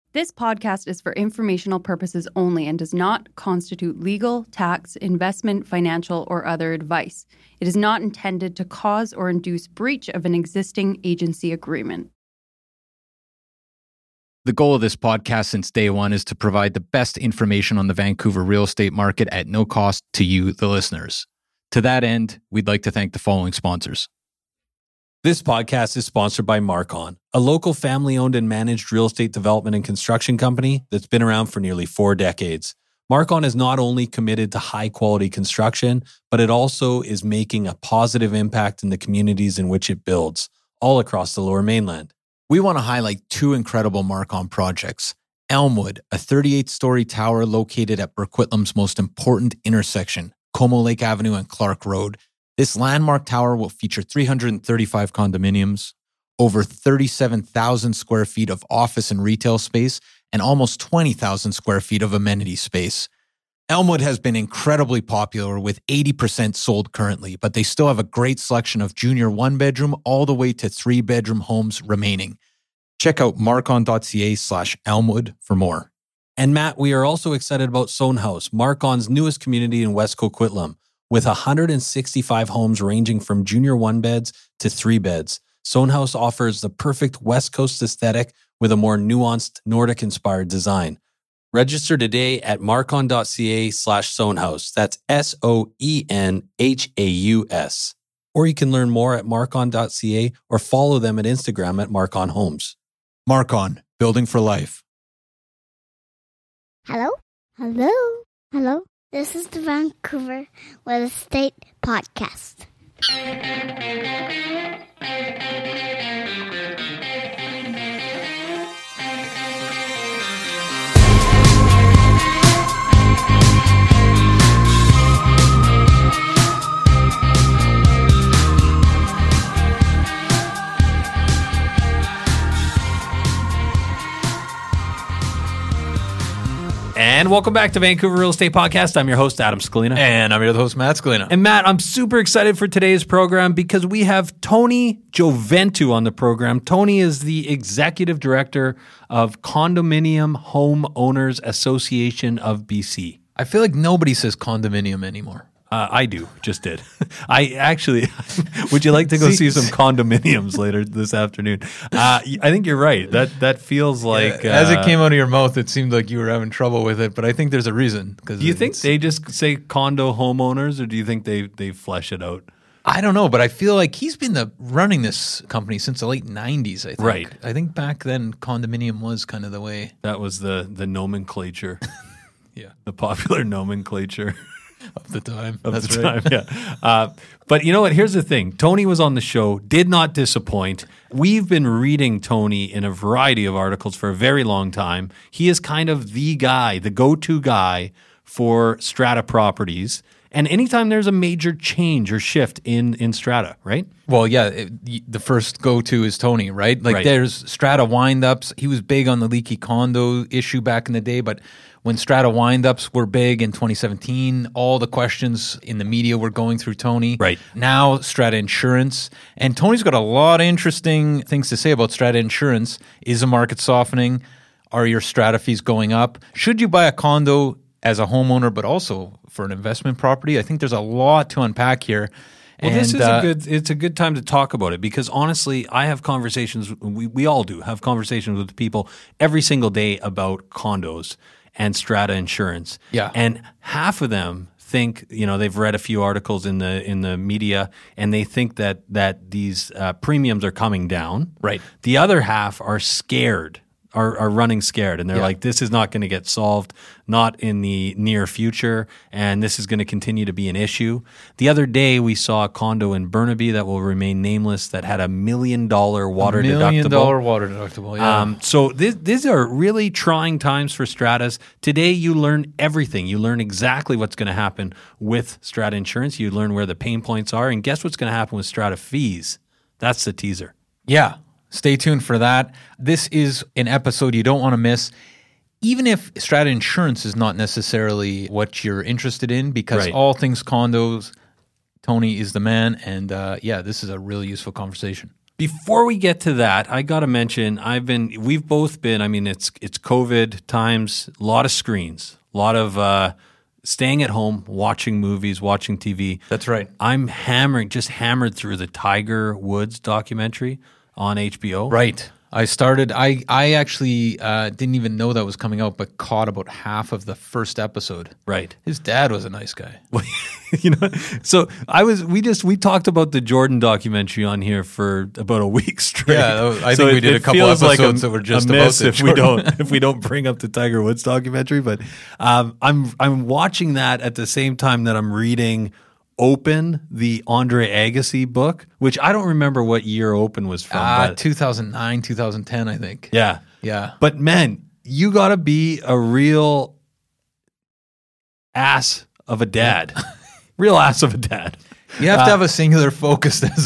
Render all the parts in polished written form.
This podcast is for informational purposes only and does not constitute legal, tax, investment, financial, or other advice. It is not intended to cause or induce breach of an existing agency agreement. The goal of this podcast since day one is to provide the best information on the Vancouver real estate market at no cost to you, the listeners. To that end, we'd like to thank the following sponsors. This podcast is sponsored by Marcon, a local family-owned and managed real estate development and construction company that's been around for nearly 4 decades. Marcon is not only committed to high-quality construction, but it also is making a positive impact in the communities in which it builds, all across the Lower Mainland. We want to highlight 2 incredible Marcon projects. Elmwood, a 38-story tower located at Burquitlam's most important intersection, Como Lake Avenue and Clark Road. This landmark tower will feature 335 condominiums, over 37,000 square feet of office and retail space, and almost 20,000 square feet of amenity space. Elmwood has been incredibly popular with 80% sold currently, but they still have a great selection of junior 1-bedroom all the way to 3-bedroom homes remaining. Check out marcon.ca/Elmwood for more. And Matt, we are also excited about Sohn House, Marcon's newest community in West Coquitlam. With 165 homes ranging from junior 1-beds to 3-beds, Sohn House offers the perfect West Coast aesthetic with a more nuanced Nordic-inspired design. Register today at marcon.ca/Sohnhaus. That's SOENHAUS. Or you can learn more at marcon.ca or follow them at Instagram at Marcon Homes. Marcon, building for life. Hello? Hello? Hello? This is the Vancouver Real Estate Podcast. And welcome back to Vancouver Real Estate Podcast. I'm your host, Adam Scalina. And I'm your host, Matt Scalina. And Matt, I'm super excited for today's program because we have Tony Gioventu on the program. Tony is the Executive Director of Condominium Home Owners Association of BC. I feel like nobody says condominium anymore. I do. Just did. I actually, would you like to go see some condominiums later this afternoon? I think you're right. That feels like... as it came out of your mouth, it seemed like you were having trouble with it, but I think there's a reason. Do you think they just say condo homeowners, or do you think they flesh it out? I don't know, but I feel like he's been running this company since the late 90s, I think. Right. I think back then condominium was kind of the way. That was the nomenclature. Yeah. The popular nomenclature. Of the time. That's right. Yeah. But you know what? Here's the thing. Tony was on the show, did not disappoint. We've been reading Tony in a variety of articles for a very long time. He is kind of the guy, the go-to guy for strata properties. And anytime there's a major change or shift in strata, right? Well, yeah, the first go-to is Tony, right? Like There's strata wind-ups. He was big on the leaky condo issue back in the day, but when strata wind-ups were big in 2017, all the questions in the media were going through Tony. Right. Now, strata insurance. And Tony's got a lot of interesting things to say about strata insurance. Is the market softening? Are your strata fees going up? Should you buy a condo as a homeowner, but also for an investment property? I think there's a lot to unpack here. Well, this is it's a good time to talk about it because honestly, I have conversations, we all do have conversations with people every single day about condos and strata insurance. Yeah. And half of them think, they've read a few articles in the media and they think that these premiums are coming down. Right. The other half are scared. Are running scared, and they're like, this is not going to get solved, not in the near future, and this is going to continue to be an issue. The other day, we saw a condo in Burnaby that will remain nameless that had $1 million water deductible. $1 million water deductible, yeah. So these are really trying times for stratas. Today, you learn everything. You learn exactly what's going to happen with strata insurance. You learn where the pain points are, and guess what's going to happen with strata fees? That's the teaser. Yeah. Stay tuned for that. This is an episode you don't want to miss, even if strata insurance is not necessarily what you're interested in, because all things condos, Tony is the man. And this is a really useful conversation. Before we get to that, I got to mention we've both been. I mean, it's COVID times, a lot of screens, a lot of staying at home, watching movies, watching TV. That's right. I'm hammered through the Tiger Woods documentary on HBO. Right. I actually didn't even know that was coming out, but caught about half of the first episode. Right. His dad was a nice guy. So we talked about the Jordan documentary on here for about a week straight. Yeah, I think we did a couple episodes that were just about the Jordan. if we don't bring up the Tiger Woods documentary. But I'm watching that at the same time that I'm reading Open, the Andre Agassi book, which I don't remember what year Open was from. 2009, 2010, I think. Yeah. Yeah. But man, you got to be a real ass of a dad. Real ass of a dad. You have to have a singular focus as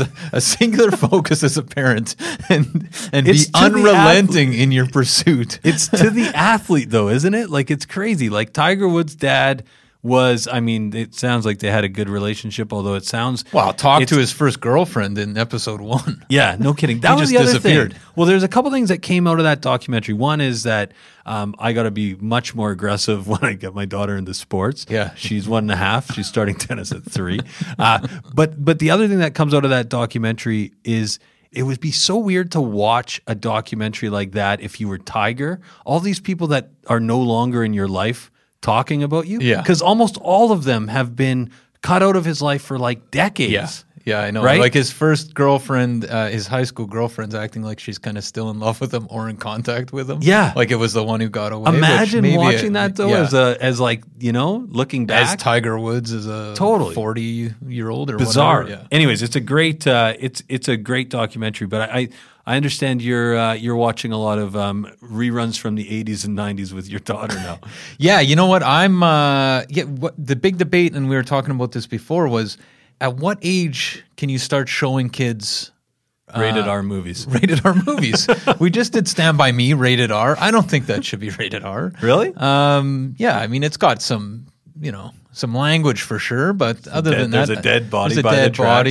a parent and be unrelenting in your pursuit. It's to the athlete though, isn't it? Like it's crazy. Like Tiger Woods' dad was, I mean, it sounds like they had a good relationship, although it sounds... Talk to his first girlfriend in episode 1. Yeah, no kidding. That was just the other disappeared. thing. Well, there's a couple things that came out of that documentary. One is that I got to be much more aggressive when I get my daughter into sports. Yeah. She's 1.5. She's starting tennis at 3. But the other thing that comes out of that documentary is... It would be so weird to watch a documentary like that if you were Tiger. All these people that are no longer in your life talking about you. Yeah. Because almost all of them have been cut out of his life for like decades. Yeah. Yeah, I know. Right? Like his first girlfriend, his high school girlfriend's acting like she's kind of still in love with him or in contact with him. Yeah. Like it was the one who got away. Imagine watching that though as like, looking back. As Tiger Woods is a Totally 40-year-old or bizarre. whatever. Yeah. Anyways, it's a great it's a great documentary, but I understand you're watching a lot of reruns from the 80s and 90s with your daughter now. Yeah, you know what? The big debate, and we were talking about this before, was at what age can you start showing kids Rated R movies? Rated R movies. We just did Stand By Me, rated R. I don't think that should be rated R. Really? Yeah, I mean, it's got some language for sure, but other than that, there's a dead body. There's a by dead the tracks.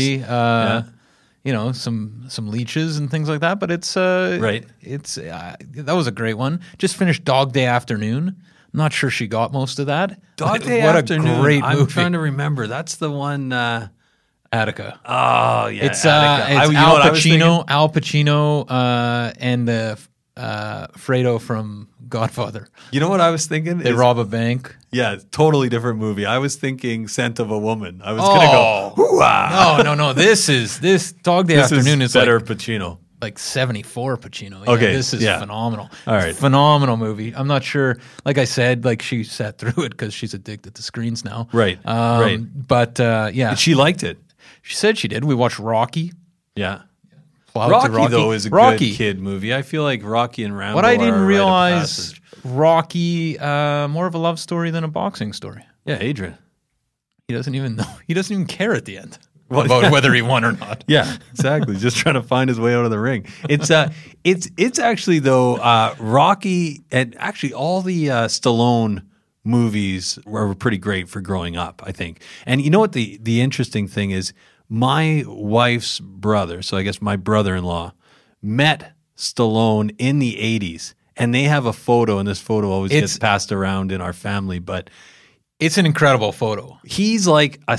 body. Some leeches and things like that. But it's right. It's that was a great one. Just finished Dog Day Afternoon. I'm not sure she got most of that. Dog Day what Afternoon. A great movie. I'm trying to remember. That's the one. Attica. Oh yeah, It's Attica. Al Pacino, and Fredo from Godfather. You know what I was thinking? They rob a bank. Yeah, totally different movie. I was thinking Scent of a Woman. I was gonna go. Hoo-ah! No. This Dog Day Afternoon is better like, Pacino. Like 74 Pacino. Yeah, Okay, this is phenomenal. All right, phenomenal movie. I'm not sure. Like I said, like she sat through it because she's addicted to screens now. Right. Right. But yeah, she liked it. She said she did. We watched Rocky. Yeah. Rocky though is a good kid movie. I feel like Rocky and Rambo. What I didn't are realize, Rocky, more of a love story than a boxing story. Yeah, Adrian. He doesn't even know. He doesn't even care at the end about whether he won or not. Yeah, exactly. Just trying to find his way out of the ring. It's actually though Rocky and actually all the Stallone movies were pretty great for growing up, I think. And you know what the interesting thing is? My wife's brother, so I guess my brother-in-law, met Stallone in the 80s, and they have a photo, and this photo always gets passed around in our family, but it's an incredible photo. He's like a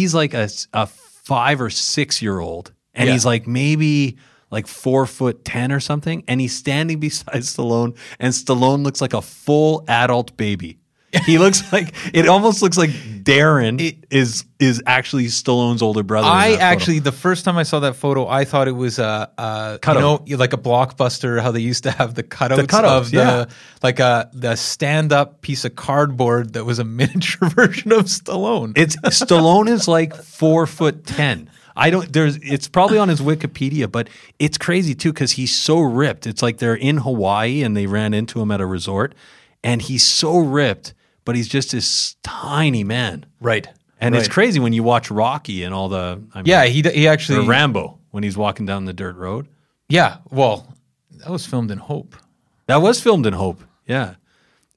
5 or 6 year old, and he's like maybe like 4'10" or something, and he's standing beside Stallone, and Stallone looks like a full adult baby. He looks like it almost looks like Darren is actually Stallone's older brother. The first time I saw that photo, I thought it was like a Blockbuster, how they used to have the cutouts of the stand-up piece of cardboard that was a miniature version of Stallone. Stallone is like 4'10". It's probably on his Wikipedia, but it's crazy too because he's so ripped. It's like they're in Hawaii and they ran into him at a resort, and he's so ripped. But he's just this tiny man. Right. And it's crazy when you watch Rocky and all the... he actually... Or Rambo, when he's walking down the dirt road. Yeah, well, that was filmed in Hope. That was filmed in Hope, yeah.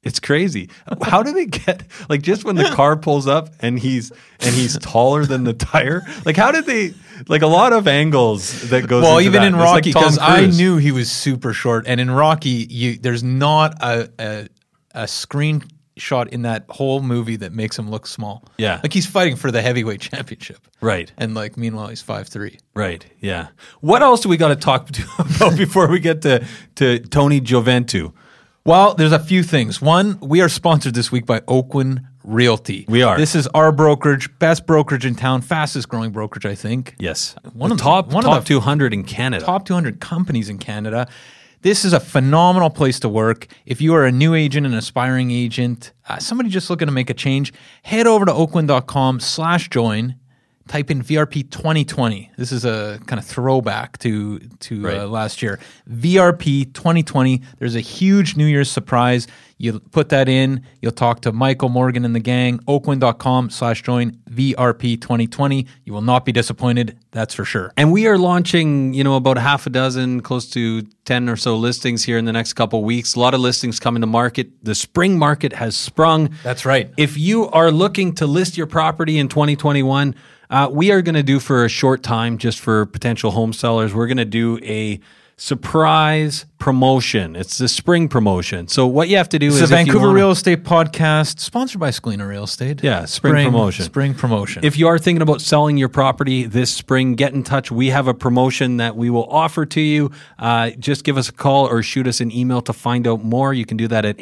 It's crazy. How do they get like just when the car pulls up and he's taller than the tire? Like how did they like a lot of angles that goes Well, into even that. in It's Rocky, like Tom because I Cruise. knew he was super short, and in Rocky, there's not a screenshot in that whole movie that makes him look small. Yeah. like he's fighting for the heavyweight championship, Right. and like meanwhile he's 5'3". Right. Yeah. What else do we got to talk about before we get to Tony Gioventu? Well, there's a few things. One, we are sponsored this week by Oakwyn Realty. We are. This is our brokerage, best brokerage in town, fastest growing brokerage, I think. Yes. One of the- top one of the 200 in Canada. Top 200 companies in Canada. This is a phenomenal place to work. If you are a new agent, an aspiring agent, somebody just looking to make a change, head over to oakwyn.com/join. Type in VRP 2020. This is a kind of throwback to Right. last year. VRP 2020. There's a huge New Year's surprise. You put that in. You'll talk to Michael Morgan and the gang. Oakwyn.com/join VRP 2020. You will not be disappointed. That's for sure. And we are launching, about half a dozen, close to 10 or so listings here in the next couple of weeks. A lot of listings coming to market. The spring market has sprung. That's right. If you are looking to list your property in 2021, we are going to do for a short time, just for potential home sellers, we're going to do a surprise promotion. It's the spring promotion. So what you have to do This is is a if you Vancouver wanna- Real Estate podcast sponsored by Scalina Real Estate. Yeah, spring promotion. Spring promotion. If you are thinking about selling your property this spring, get in touch. We have a promotion that we will offer to you. Just give us a call or shoot us an email to find out more. You can do that at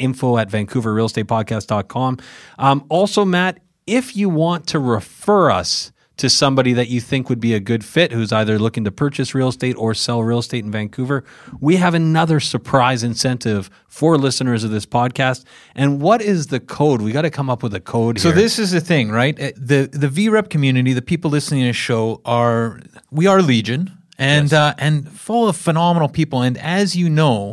info@vancouverrealestatepodcast.com. Also, Matt, if you want to refer us to somebody that you think would be a good fit who's either looking to purchase real estate or sell real estate in Vancouver, we have another surprise incentive for listeners of this podcast. And what is the code? We got to come up with a code So here. this is the thing, right? The VREP community, the people listening to the show are legion and full of phenomenal people. And as you know,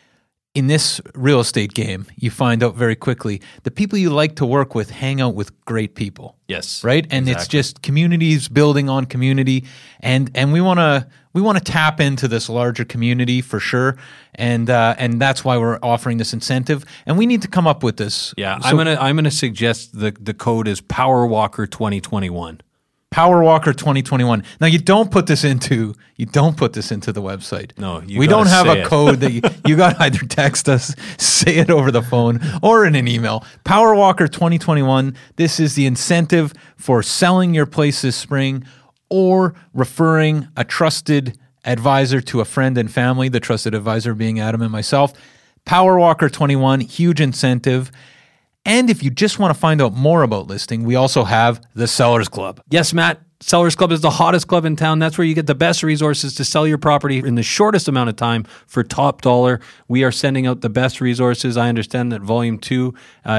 in this real estate game, you find out very quickly the people you like to work with hang out with great people. Yes. Right? And it's just communities building on community, and we want to tap into this larger community for sure, and that's why we're offering this incentive, and we need to come up with this. Yeah, So I'm gonna suggest the code is Powerwalker 2021. Powerwalker 2021. Now you don't put this into the website. No, you we gotta don't have say a it. code that you got to either text us, say it over the phone, or in an email. Powerwalker 2021. This is the incentive for selling your place this spring or referring a trusted advisor to a friend and family. The trusted advisor being Adam and myself. Powerwalker 21. Huge incentive. And if you just want to find out more about listing, we also have the Sellers Club. Yes, Matt. Sellers Club is the hottest club in town. That's where you get the best resources to sell your property in the shortest amount of time for top dollar. We are sending out the best resources. I understand that Volume 2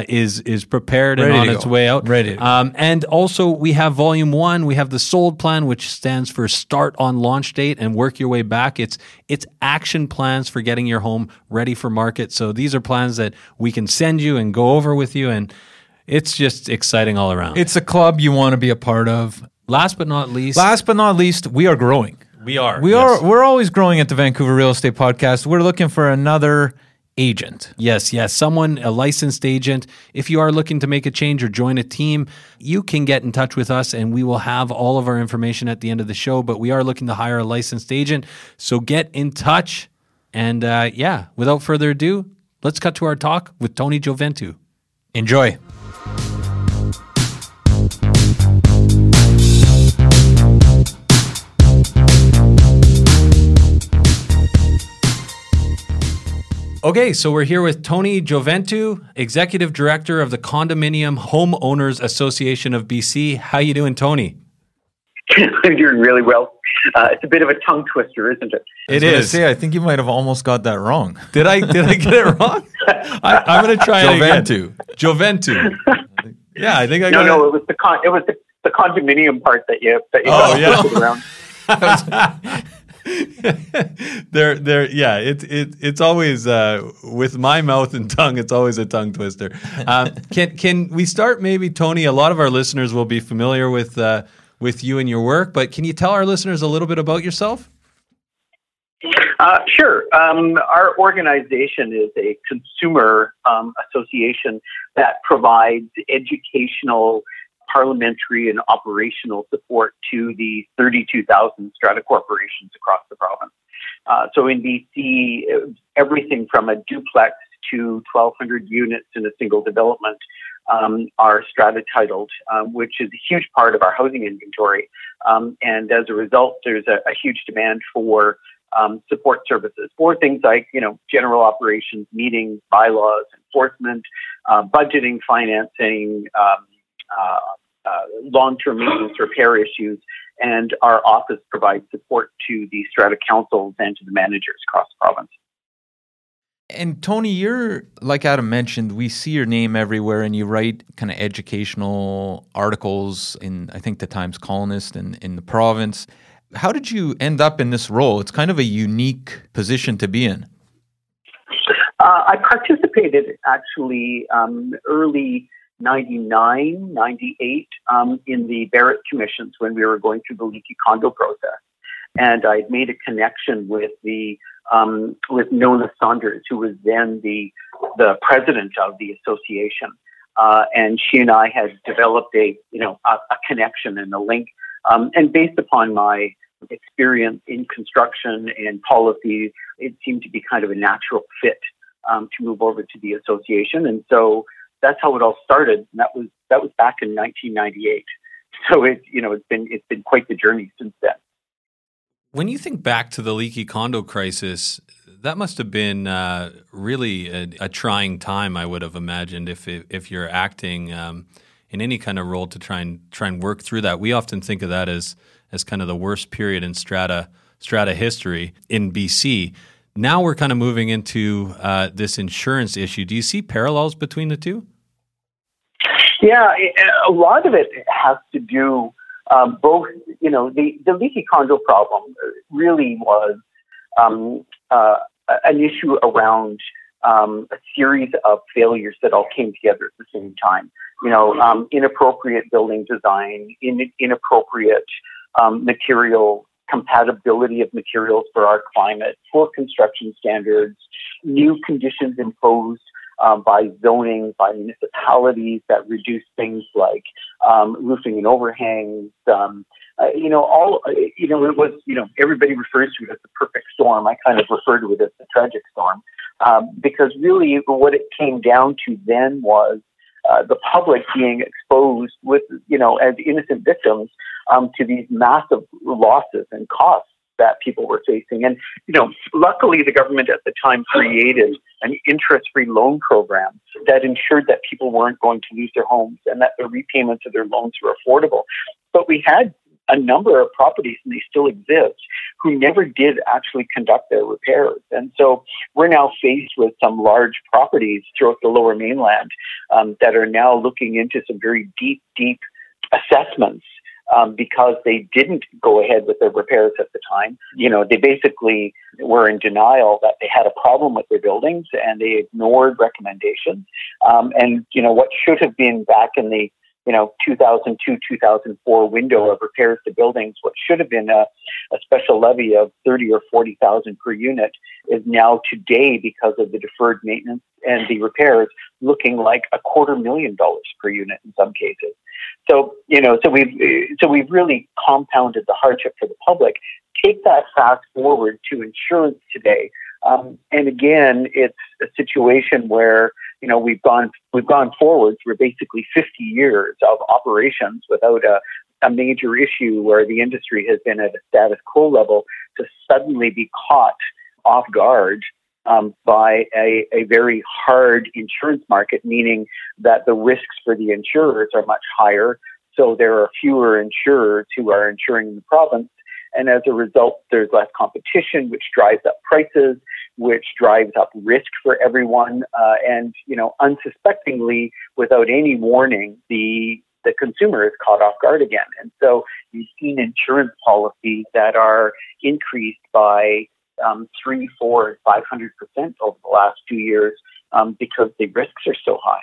is prepared and Ready on to its go. way out. Ready to go. And also we have Volume 1. We have the SOLD plan, which stands for Start on Launch Date and Work Your Way Back. It's action plans for getting your home ready for market. So these are plans that we can send you and go over with you, and it's just exciting all around. It's a club you want to be a part of. Last but not least, We are growing. we are. We're always growing at the Vancouver Real Estate Podcast. We're looking for another agent. Yes, someone, a licensed agent. If you are looking to make a change or join a team, you can get in touch with us and we will have all of our information at the end of the show. But we are looking to hire a licensed agent. So get in touch. And without further ado, let's cut to our talk with Tony Gioventu. Enjoy. Okay, so we're here with Tony Gioventu, Executive Director of the Condominium Homeowners Association of BC. How you doing, Tony? I'm doing really well. It's a bit of a tongue twister, isn't it? It is. I think you might have almost got that wrong. Did I get it wrong? I'm going to try it again. Gioventu. Yeah, I think I got No, it was the condominium part that you got around. It's always with my mouth and tongue. It's always a tongue twister. Can we start maybe, Tony? A lot of our listeners will be familiar with you and your work, but can you tell our listeners a little bit about yourself? Sure. Our organization is a consumer association that provides educational, parliamentary, and operational support to the 32,000 strata corporations across the province. So in BC, everything from a duplex to 1,200 units in a single development are strata titled, which is a huge part of our housing inventory. And as a result, there's a huge demand for support services for things like, general operations, meetings, bylaws, enforcement, budgeting, financing, long-term maintenance, repair issues. And our office provides support to the strata councils and to the managers across the province. And Tony, you're, like Adam mentioned, we see your name everywhere and you write kind of educational articles in, I think, the Times Colonist and in the province. How did you end up in this role? It's kind of a unique position to be in. I participated actually early 99, 98 in the Barrett Commissions when we were going through the leaky condo process. And I'd made a connection with with Nona Saunders, who was then the president of the association. And she and I had developed a connection and a link. And based upon my experience in construction and policy, it seemed to be kind of a natural fit to move over to the association. And so that's how it all started. And that was back in 1998. So it's been quite the journey since then. When you think back to the leaky condo crisis, that must have been really a trying time, I would have imagined, if you're acting in any kind of role to try and work through that. We often think of that as kind of the worst period in strata history in BC. Now we're kind of moving into this insurance issue. Do you see parallels between the two? Yeah, a lot of it has to do both. The leaky condo problem really was an issue around a series of failures that all came together at the same time. Inappropriate building design, inappropriate material compatibility of materials for our climate, poor construction standards, new conditions imposed by zoning, by municipalities that reduce things like roofing and overhangs. It was, everybody refers to it as the perfect storm. I kind of refer to it as the tragic storm, because really what it came down to then was the public being exposed with, as innocent victims to these massive losses and costs that people were facing. And, luckily the government at the time created an interest-free loan program that ensured that people weren't going to lose their homes and that the repayments of their loans were affordable. But we had a number of properties, and they still exist, who never did actually conduct their repairs. And so we're now faced with some large properties throughout the Lower Mainland that are now looking into some very deep assessments because they didn't go ahead with their repairs at the time. They basically were in denial that they had a problem with their buildings, and they ignored recommendations. And what should have been back in the 2002, 2004 window of repairs to buildings, what should have been a special levy of 30 or 40,000 per unit is now today, because of the deferred maintenance and the repairs, looking like $250,000 per unit in some cases. So we've really compounded the hardship for the public. Take that fast forward to insurance today. And again, it's a situation where, we've gone forward through basically 50 years of operations without a major issue where the industry has been at a status quo level, to suddenly be caught off guard by a very hard insurance market, meaning that the risks for the insurers are much higher. So there are fewer insurers who are insuring in the province. And as a result, there's less competition, which drives up prices, which drives up risk for everyone. And, unsuspectingly, without any warning, the consumer is caught off guard again. And so you've seen insurance policies that are increased by 300%, 400%, 500% over the last 2 years because the risks are so high.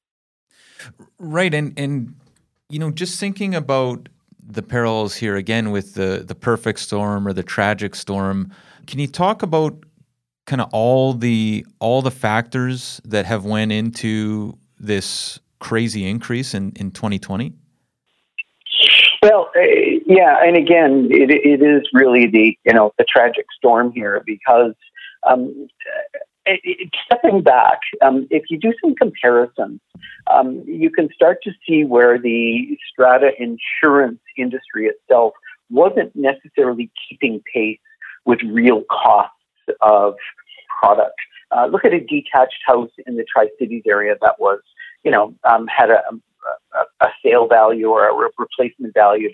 Right. And just thinking about the parallels here again with the perfect storm or the tragic storm, Can you talk about kind of all the factors that have went into this crazy increase in 2020? Well, yeah, and again, it is really the tragic storm here because stepping back, if you do some comparisons, you can start to see where the strata insurance industry itself wasn't necessarily keeping pace with real costs of product. Look at a detached house in the Tri-Cities area that was, had a sale value or a replacement value of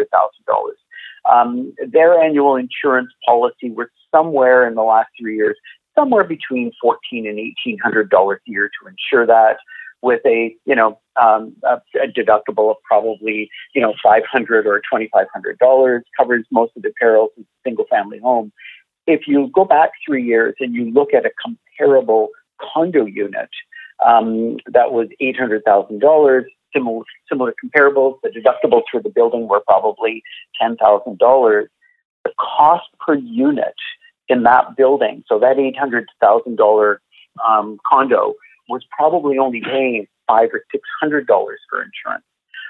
$800,000. Their annual insurance policy was somewhere in the last 3 years, somewhere between $1,400 and $1,800 a year to insure that, with a deductible of probably $500 or $2,500, covers most of the perils of a single family home. If you go back 3 years and you look at a comparable condo unit that was $800,000, similar comparables, the deductibles for the building were probably $10,000. The cost per unit in that building, so that $800,000 condo, was probably only paying $500 or $600 for insurance.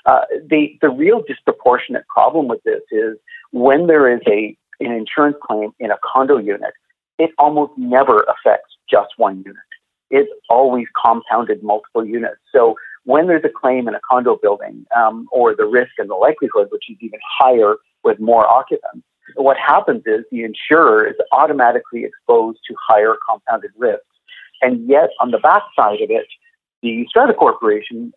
The real disproportionate problem with this is when there is an insurance claim in a condo unit, it almost never affects just one unit. It's always compounded multiple units. So when there's a claim in a condo building, or the risk and the likelihood, which is even higher with more occupants, what happens is the insurer is automatically exposed to higher compounded risks. And yet, on the backside of it, the Strata Corporation,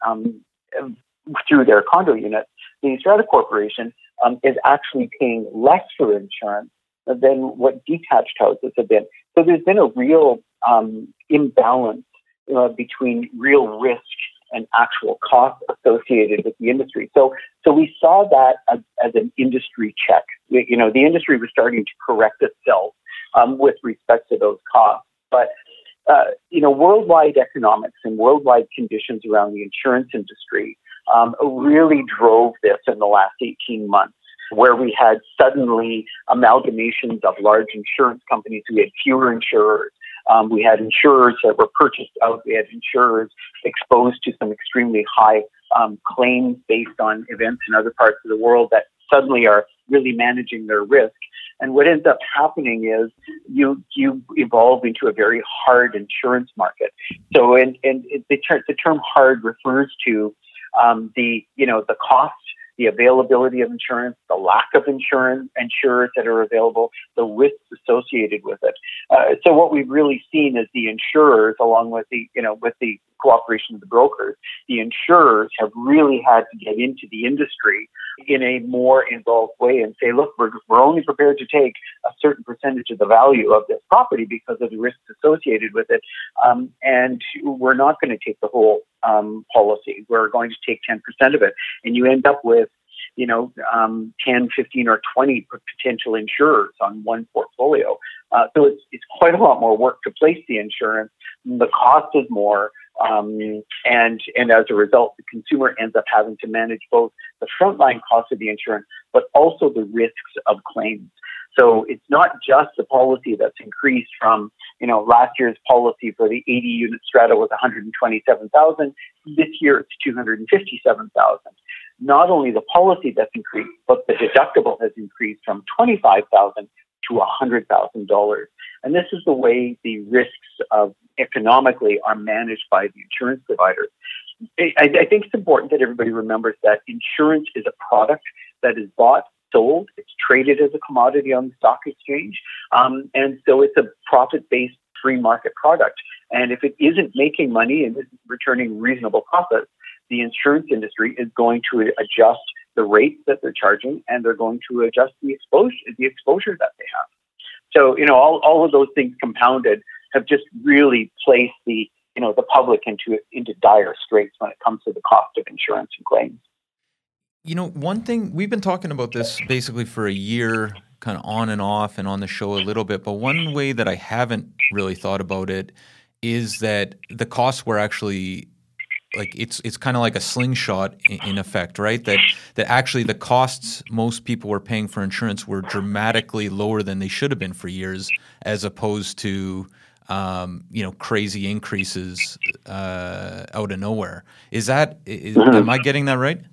through their condo units, the Strata Corporation is actually paying less for insurance than what detached houses have been. So there's been a real imbalance between real risk and actual cost associated with the industry. So we saw that as an industry check. The industry was starting to correct itself with respect to those costs. But worldwide economics and worldwide conditions around the insurance industry really drove this in the last 18 months, where we had suddenly amalgamations of large insurance companies. We had fewer insurers. We had insurers that were purchased out. We had insurers exposed to some extremely high claims based on events in other parts of the world that suddenly are really managing their risk. And what ends up happening is you evolve into a very hard insurance market. So, the term hard refers to the cost, the availability of insurance, the lack of insurers that are available, the risks associated with it. So what we've really seen is the insurers, along with the cooperation of the brokers, the insurers have really had to get into the industry in a more involved way and say, look, we're only prepared to take a certain percentage of the value of this property because of the risks associated with it. And we're not going to take the whole policy. We're going to take 10% of it. And you end up with 10, 15, or 20 potential insurers on one portfolio. So it's quite a lot more work to place the insurance. The cost is more. And as a result, the consumer ends up having to manage both the frontline cost of the insurance, but also the risks of claims. So it's not just the policy that's increased from, last year's policy for the 80 unit strata was $127,000. This year it's $257,000. Not only the policy that's increased, but the deductible has increased from $25,000 to $100,000. And this is the way the risks of economically are managed by the insurance providers. I think it's important that everybody remembers that insurance is a product that is bought, sold, it's traded as a commodity on the stock exchange. And so it's a profit-based free market product. And if it isn't making money and isn't returning reasonable profits, the insurance industry is going to adjust the rates that they're charging, and they're going to adjust the exposure that they have. So, all of those things compounded have just really placed the public into dire straits when it comes to the cost of insurance and claims. One thing, we've been talking about this basically for a year, kind of on and off and on the show a little bit, but one way that I haven't really thought about it is that the costs were actually like it's kind of like a slingshot in effect, right? That actually the costs most people were paying for insurance were dramatically lower than they should have been for years, as opposed to crazy increases out of nowhere. Am I getting that right?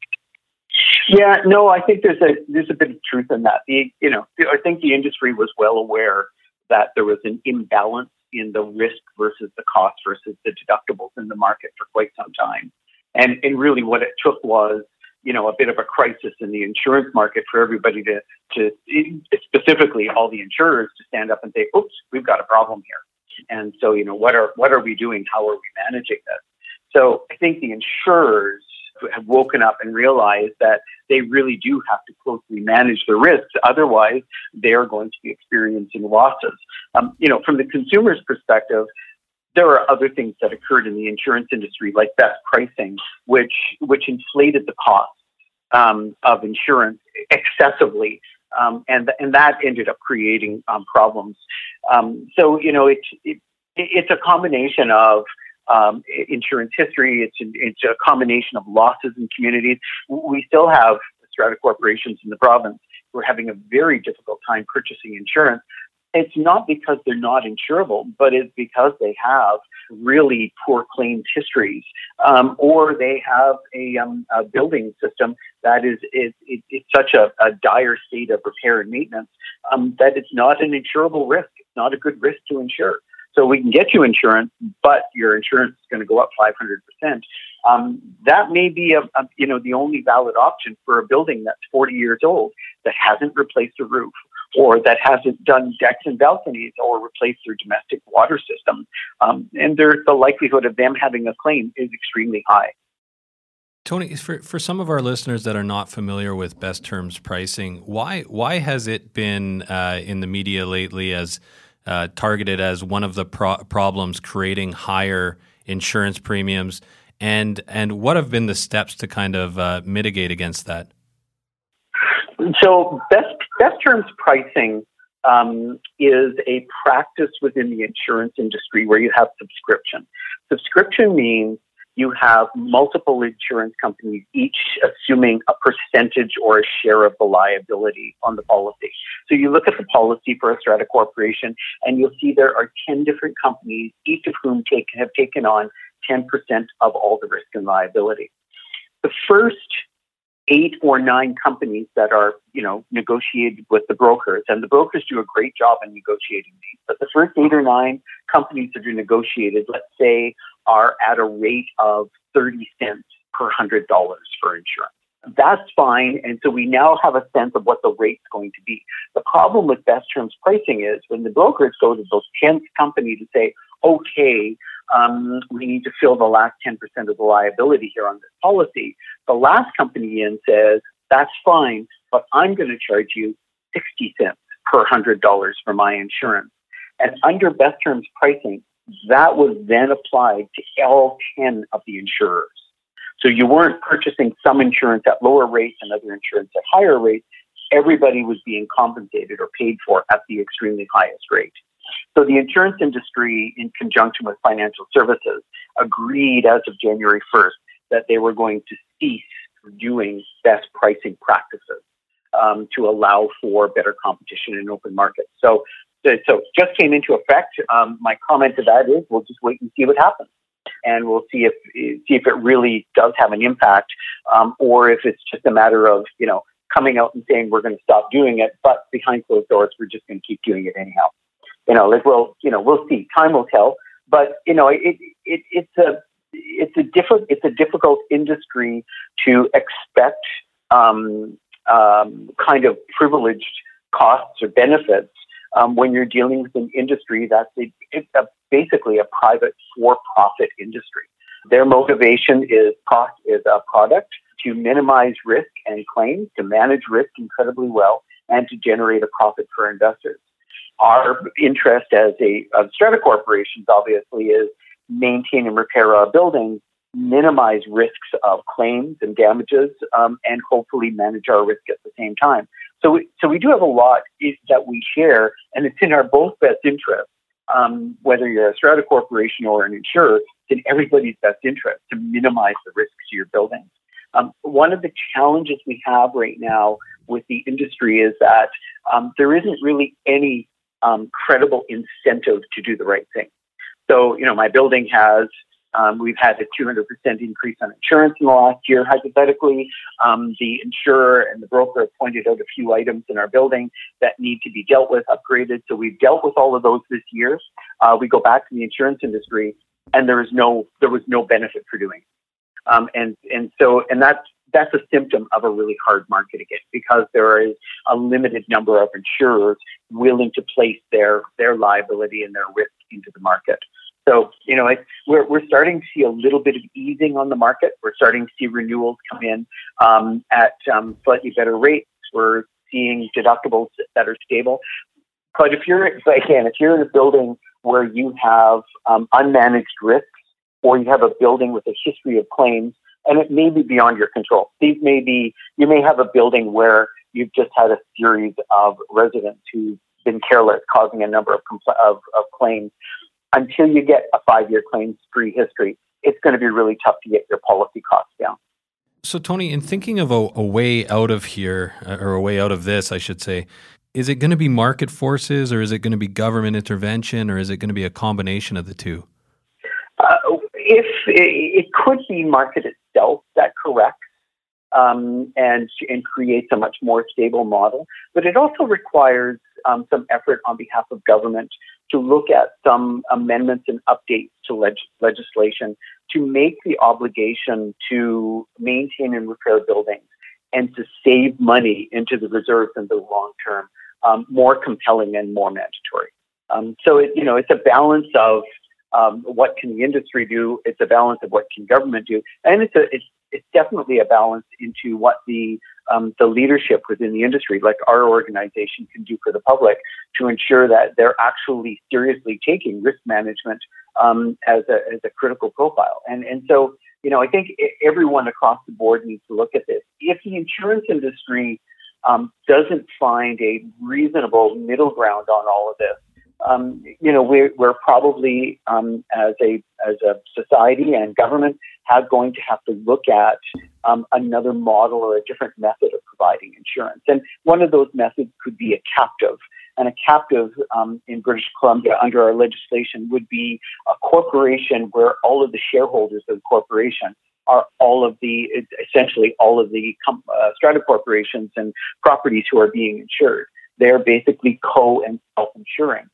Yeah, no, I think there's a bit of truth in that. I think the industry was well aware that there was an imbalance in the risk versus the cost versus the deductibles in the market for quite some time. And really what it took was, a bit of a crisis in the insurance market for everybody to specifically all the insurers to stand up and say, oops, we've got a problem here. And so, what are we doing? How are we managing this? So I think the insurers have woken up and realized that they really do have to closely manage the risks. Otherwise, they are going to be experiencing losses. From the consumer's perspective, there are other things that occurred in the insurance industry, like best pricing, which inflated the cost of insurance excessively, and that ended up creating problems. So it's a combination of insurance history. It's a combination of losses in communities. We still have strata corporations in the province who are having a very difficult time purchasing insurance. It's not because they're not insurable, but it's because they have really poor claims histories, or they have a building system that is such a dire state of repair and maintenance that it's not an insurable risk. It's not a good risk to insure. So we can get you insurance, but your insurance is going to go up 500%. That may be the only valid option for a building that's 40 years old that hasn't replaced a roof, or that hasn't done decks and balconies, or replaced their domestic water system. And the likelihood of them having a claim is extremely high. Tony, for some of our listeners that are not familiar with best terms pricing, why has it been in the media lately as targeted as one of the problems creating higher insurance premiums, and what have been the steps to kind of mitigate against that? So best terms pricing is a practice within the insurance industry where you have subscription. Subscription means you have multiple insurance companies, each assuming a percentage or a share of the liability on the policy. So you look at the policy for a strata corporation, and you'll see there are 10 different companies, each of whom have taken on 10% of all the risk and liability. The first 8 or 9 companies that are, negotiated with the brokers, and the brokers do a great job in negotiating these, but the first 8 or 9 companies that are negotiated, let's say, are at a rate of 30 cents per $100 for insurance. That's fine. And so we now have a sense of what the rate's going to be. The problem with best terms pricing is when the brokers go to those 10th company to say, okay, we need to fill the last 10% of the liability here on this policy. The last company in says, that's fine, but I'm going to charge you 60 cents per $100 for my insurance. And under best terms pricing, that was then applied to all 10 of the insurers. So you weren't purchasing some insurance at lower rates and other insurance at higher rates. Everybody was being compensated or paid for at the extremely highest rate. So the insurance industry, in conjunction with financial services, agreed as of January 1st that they were going to cease doing best pricing practices to allow for better competition in open markets. So just came into effect. My comment to that is we'll just wait and see what happens. And we'll see if it really does have an impact, or if it's just a matter of, coming out and saying we're going to stop doing it, but behind closed doors, we're just going to keep doing it anyhow. We'll see. Time will tell. But it's a difficult industry to expect kind of privileged costs or benefits when you're dealing with an industry that's basically a private for-profit industry. Their motivation is a product to minimize risk and claims, to manage risk incredibly well, and to generate a profit for investors. Our interest as strata corporations, obviously, is maintain and repair our buildings, minimize risks of claims and damages, and hopefully manage our risk at the same time. So we do have a lot that we share, and it's in our both best interest, whether you're a strata corporation or an insurer, It's in everybody's best interest to minimize the risks to your buildings. One of the challenges we have right now with the industry is that there isn't really any credible incentive to do the right thing. So, my building has, we've had a 200% increase on insurance in the last year, hypothetically. The insurer and the broker have pointed out a few items in our building that need to be dealt with, upgraded. So we've dealt with all of those this year. We go back to the insurance industry, and there was no benefit for doing it. And that's a symptom of a really hard market again, because there is a limited number of insurers willing to place their liability and their risk into the market. So, we're starting to see a little bit of easing on the market. We're starting to see renewals come in at slightly better rates. We're seeing deductibles that are stable. But if you're in a building where you have unmanaged risks, or you have a building with a history of claims, and it may be beyond your control. You may have a building where you've just had a series of residents who've been careless, causing a number of claims. Until you get a 5-year claims-free history, it's going to be really tough to get your policy costs down. So, Tony, in thinking of a way out of here, or a way out of this, I should say, is it going to be market forces, or is it going to be government intervention, or is it going to be a combination of the two? If it could be market itself that corrects and creates a much more stable model, but it also requires some effort on behalf of government to look at some amendments and updates to legislation to make the obligation to maintain and repair buildings and to save money into the reserves in the long term more compelling and more mandatory. So it's a balance of what can the industry do? It's a balance of what can government do, and it's definitely a balance into what the leadership within the industry, like our organization, can do for the public to ensure that they're actually seriously taking risk management as a critical profile. And so I think everyone across the board needs to look at this. If the insurance industry doesn't find a reasonable middle ground on all of this, we're probably as a society and government going to have to look at another model or a different method of providing insurance. And one of those methods could be a captive. And a captive in British Columbia under our legislation would be a corporation where all of the shareholders of the corporation are essentially all of the strata corporations and properties who are being insured. They're basically co- and self-insuring.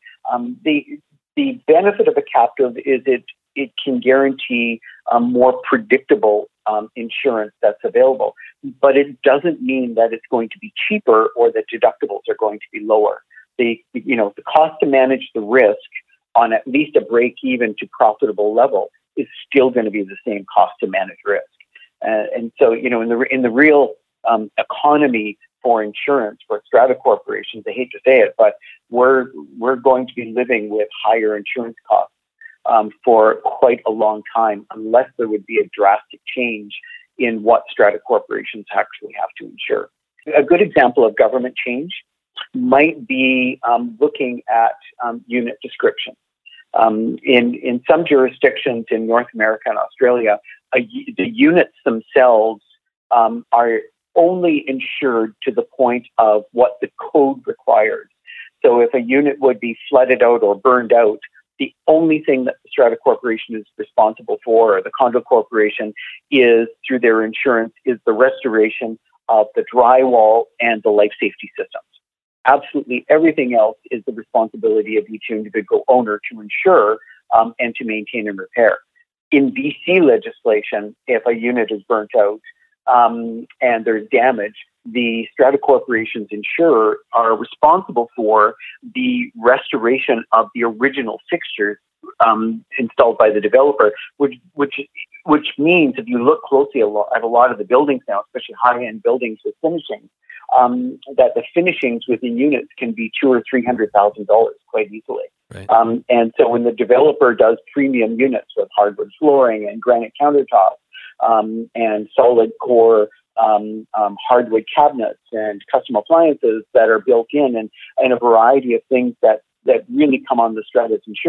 The benefit of a captive is it can guarantee more predictable insurance that's available, but it doesn't mean that it's going to be cheaper or that deductibles are going to be lower. The cost to manage the risk on at least a break-even to profitable level is still going to be the same cost to manage risk. And so, in the real economy for insurance, for strata corporations, I hate to say it, but we're going to be living with higher insurance costs for quite a long time, unless there would be a drastic change in what strata corporations actually have to insure. A good example of government change might be looking at unit description. In some jurisdictions in North America and Australia, the units themselves are only insured to the point of what the code requires. So if a unit would be flooded out or burned out, the only thing that the strata corporation is responsible for, or the condo corporation, is through their insurance, is the restoration of the drywall and the life safety systems. Absolutely everything else is the responsibility of each individual owner to insure and to maintain and repair. In BC legislation, if a unit is burnt out and there's damage, the strata corporation's insurer are responsible for the restoration of the original fixtures installed by the developer, which means if you look closely at a lot of the buildings now, especially high-end buildings with finishings, that the finishings within units can be $200,000 or $300,000 quite easily. Right. And so when the developer does premium units with hardwood flooring and granite countertops and solid core hardwood cabinets and custom appliances that are built in and a variety of things that really come on the strata's insurance,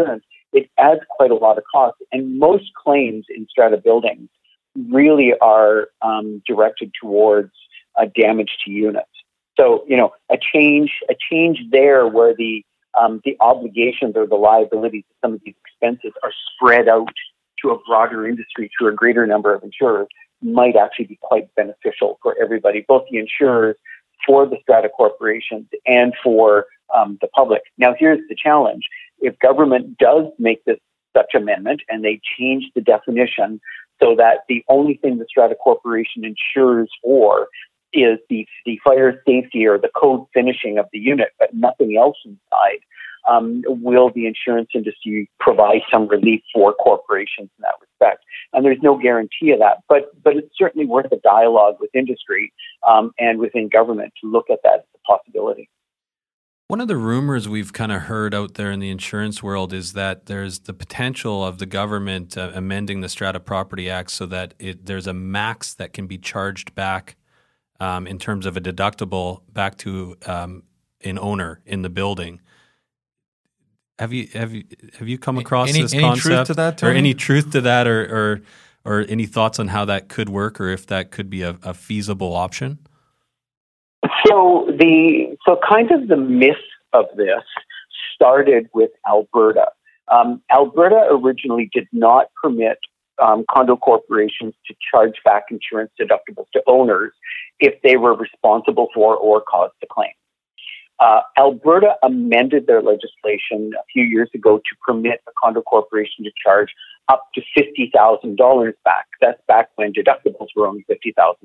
it adds quite a lot of cost. And most claims in strata buildings really are directed towards damage to units. So, a change there where the obligations or the liabilities of some of these expenses are spread out to a broader industry through a greater number of insurers might actually be quite beneficial for everybody, both the insurers, for the strata corporations, and for the public. Now, here's the challenge. If government does make this such amendment and they change the definition so that the only thing the strata corporation insures for is the fire safety or the code finishing of the unit, but nothing else inside, will the insurance industry provide some relief for corporations in that respect? And there's no guarantee of that, but it's certainly worth a dialogue with industry and within government to look at that as a possibility. One of the rumors we've kind of heard out there in the insurance world is that there's the potential of the government amending the Strata Property Act so that there's a max that can be charged back in terms of a deductible back to an owner in the building. Have you come across this concept? Any truth to that, Tony? Or any truth to that, or any thoughts on how that could work, or if that could be a feasible option? So kind of the myth of this started with Alberta. Alberta originally did not permit condo corporations to charge back insurance deductibles to owners if they were responsible for or caused the claim. Alberta amended their legislation a few years ago to permit a condo corporation to charge up to $50,000 back. That's back when deductibles were only $50,000.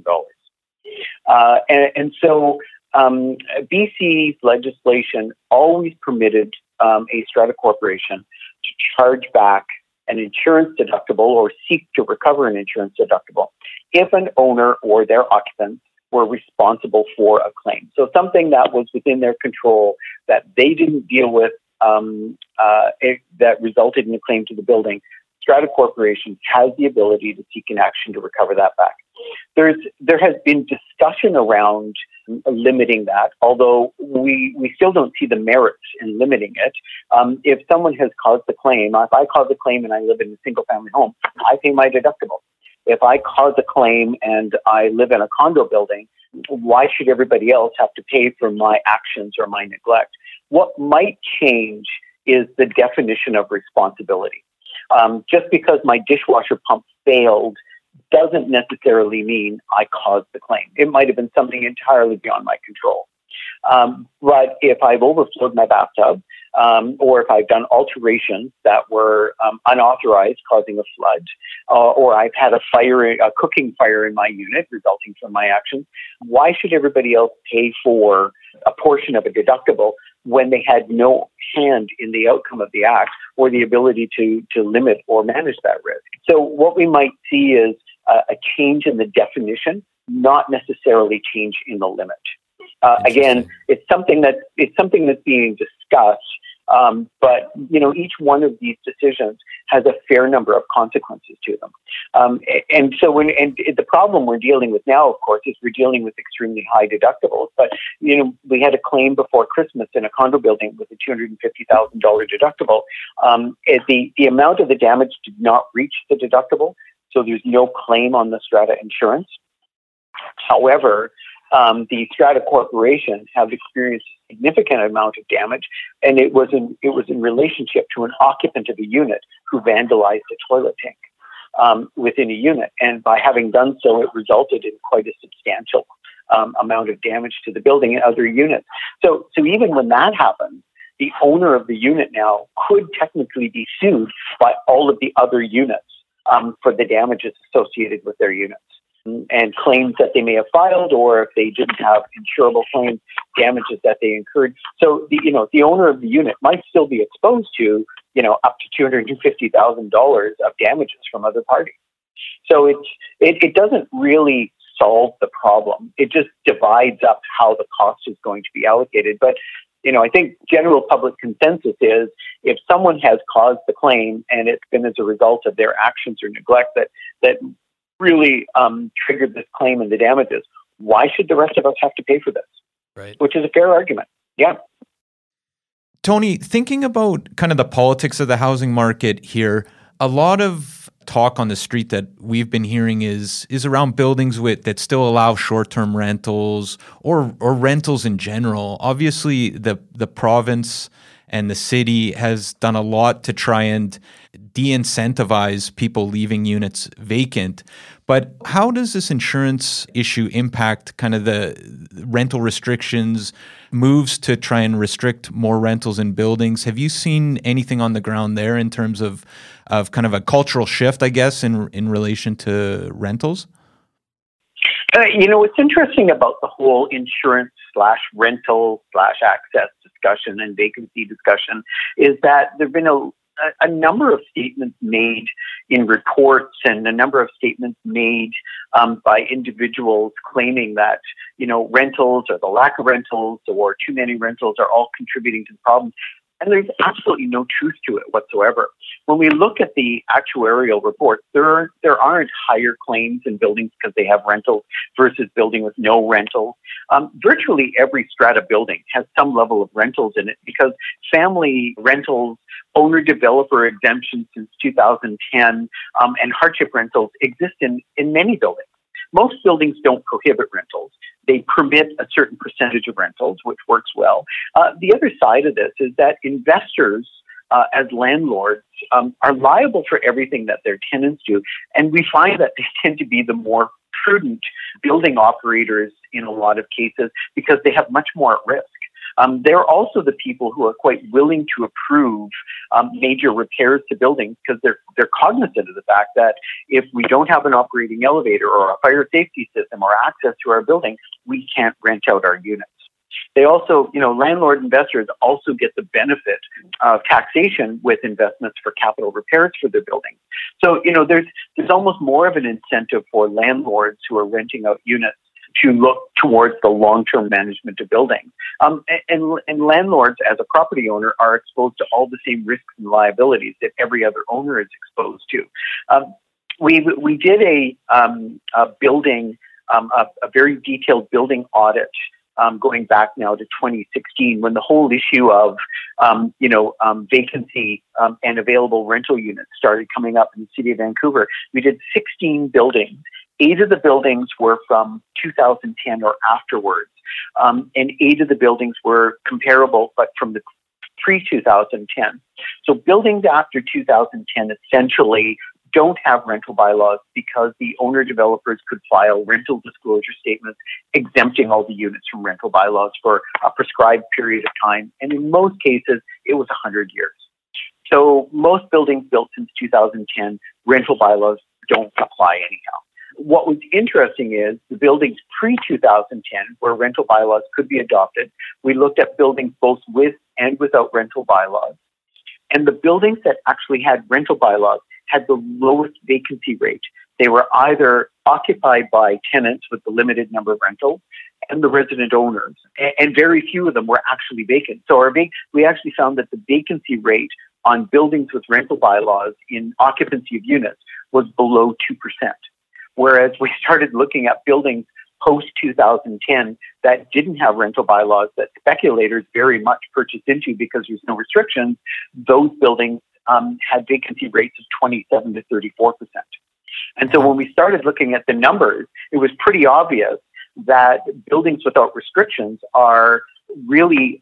And so BC's legislation always permitted a strata corporation to charge back an insurance deductible or seek to recover an insurance deductible if an owner or their occupants were responsible for a claim. So something that was within their control that they didn't deal with that resulted in a claim to the building, strata corporation has the ability to seek an action to recover that back. There has been discussion around limiting that, although we still don't see the merits in limiting it. If someone has caused the claim, if I cause a claim and I live in a single-family home, I pay my deductible. If I cause a claim and I live in a condo building, why should everybody else have to pay for my actions or my neglect? What might change is the definition of responsibility. Just because my dishwasher pump failed doesn't necessarily mean I caused the claim. It might have been something entirely beyond my control. But if I've overflowed my bathtub, or if I've done alterations that were unauthorized, causing a flood, or I've had a cooking fire in my unit resulting from my actions, why should everybody else pay for a portion of a deductible when they had no hand in the outcome of the act or the ability to limit or manage that risk? So what we might see is a change in the definition, not necessarily change in the limit. Again, it's something that's being discussed, but each one of these decisions has a fair number of consequences to them. And the problem we're dealing with now, of course, is we're dealing with extremely high deductibles. But we had a claim before Christmas in a condo building with a $250,000 deductible. The amount of the damage did not reach the deductible, so there's no claim on the strata insurance. However, the strata corporation have experienced a significant amount of damage, and it was in relationship to an occupant of a unit who vandalized a toilet tank within a unit, and by having done so, it resulted in quite a substantial amount of damage to the building and other units. So even when that happens, the owner of the unit now could technically be sued by all of the other units for the damages associated with their units and claims that they may have filed, or if they didn't have insurable claims, damages that they incurred. So the owner of the unit might still be exposed to up to $250,000 of damages from other parties. So it doesn't really solve the problem. It just divides up how the cost is going to be allocated. But I think general public consensus is if someone has caused the claim and it's been as a result of their actions or neglect that really triggered this claim and the damages, why should the rest of us have to pay for this? Right. Which is a fair argument. Yeah. Tony, thinking about kind of the politics of the housing market here, a lot of talk on the street that we've been hearing is around buildings that still allow short-term rentals or rentals in general. Obviously, the province and the city has done a lot to try and de-incentivize people leaving units vacant. But how does this insurance issue impact kind of the rental restrictions, moves to try and restrict more rentals in buildings? Have you seen anything on the ground there in terms of kind of a cultural shift, I guess, in relation to rentals? What's interesting about the whole insurance/rental/access discussion and vacancy discussion is that there have been a number of statements made in reports and a number of statements made by individuals claiming that, rentals or the lack of rentals or too many rentals are all contributing to the problem. And there's absolutely no truth to it whatsoever. When we look at the actuarial report, there aren't higher claims in buildings because they have rentals versus building with no rentals. Virtually every strata building has some level of rentals in it because family rentals, owner-developer exemptions since 2010, and hardship rentals exist in many buildings. Most buildings don't prohibit rentals. They permit a certain percentage of rentals, which works well. The other side of this is that investors, as landlords, are liable for everything that their tenants do. And we find that they tend to be the more prudent building operators in a lot of cases because they have much more at risk. They're also the people who are quite willing to approve major repairs to buildings because they're cognizant of the fact that if we don't have an operating elevator or a fire safety system or access to our building, we can't rent out our units. They also, landlord investors also get the benefit of taxation with investments for capital repairs for their buildings. So, there's almost more of an incentive for landlords who are renting out units to look towards the long-term management of buildings. And landlords, as a property owner, are exposed to all the same risks and liabilities that every other owner is exposed to. We did a building, a very detailed building audit going back now to 2016 when the whole issue of, vacancy and available rental units started coming up in the city of Vancouver. We did 16 buildings. 8 of the buildings were from 2010 or afterwards, and 8 of the buildings were comparable, but from the pre-2010. So buildings after 2010 essentially don't have rental bylaws because the owner-developers could file rental disclosure statements exempting all the units from rental bylaws for a prescribed period of time. And in most cases, it was 100 years. So most buildings built since 2010, rental bylaws don't apply anyhow. What was interesting is the buildings pre-2010, where rental bylaws could be adopted, we looked at buildings both with and without rental bylaws. And the buildings that actually had rental bylaws had the lowest vacancy rate. They were either occupied by tenants with the limited number of rentals and the resident owners, and very few of them were actually vacant. So we actually found that the vacancy rate on buildings with rental bylaws in occupancy of units was below 2%. Whereas we started looking at buildings post-2010 that didn't have rental bylaws that speculators very much purchased into because there's no restrictions, those buildings had vacancy rates of 27 to 34%. And so when we started looking at the numbers, it was pretty obvious that buildings without restrictions are really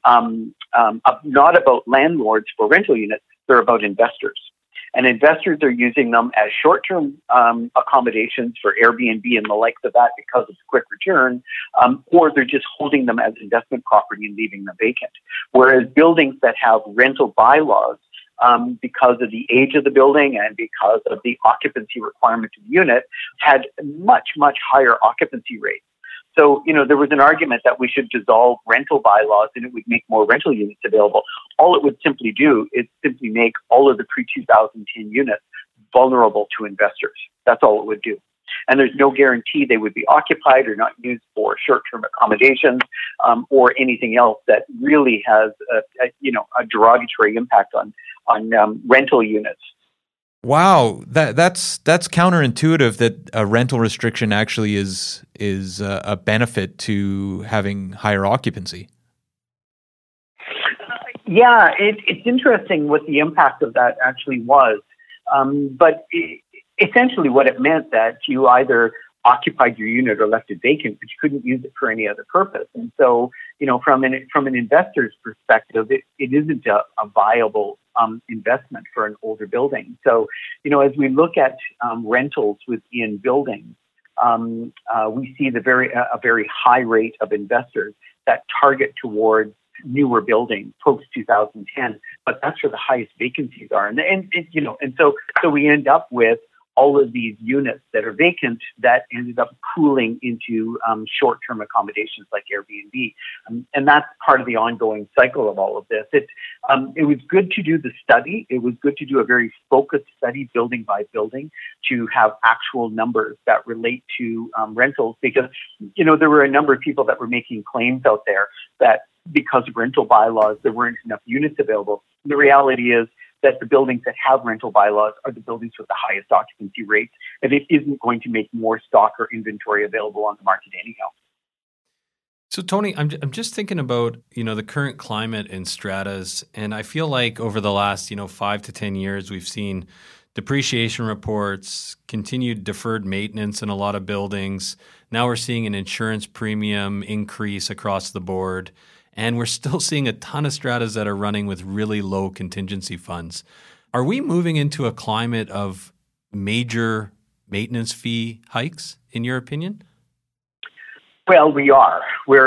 not about landlords for rental units, they're about investors. And investors are using them as short-term accommodations for Airbnb and the likes of that because of quick return, or they're just holding them as investment property and leaving them vacant. Whereas buildings that have rental bylaws, because of the age of the building and because of the occupancy requirement of the unit, had much, much higher occupancy rates. So, there was an argument that we should dissolve rental bylaws and it would make more rental units available. All it would simply do is simply make all of the pre-2010 units vulnerable to investors. That's all it would do. And there's no guarantee they would be occupied or not used for short-term accommodations or anything else that really has a derogatory impact on rental units. Wow, that's counterintuitive that a rental restriction actually is a benefit to having higher occupancy. Yeah, it's interesting what the impact of that actually was. Essentially what it meant that you either occupied your unit or left it vacant, but you couldn't use it for any other purpose. And so, from an investor's perspective, it isn't a viable investment for an older building. So, as we look at rentals within buildings, we see a very high rate of investors that target towards newer buildings post 2010, but that's where the highest vacancies are, and so we end up with all of these units that are vacant that ended up cooling into short-term accommodations like Airbnb, and that's part of the ongoing cycle of all of this. It was good to do the study. It was good to do a very focused study, building by building, to have actual numbers that relate to rentals, because there were a number of people that were making claims out there that because of rental bylaws there weren't enough units available. The reality is that the buildings that have rental bylaws are the buildings with the highest occupancy rates, and it isn't going to make more stock or inventory available on the market anyhow. So, Tony, I'm just thinking about, the current climate in stratas, and I feel like over the last, 5 to 10 years, we've seen depreciation reports, continued deferred maintenance in a lot of buildings. Now we're seeing an insurance premium increase across the board. And we're still seeing a ton of stratas that are running with really low contingency funds. Are we moving into a climate of major maintenance fee hikes, in your opinion? Well, we are. We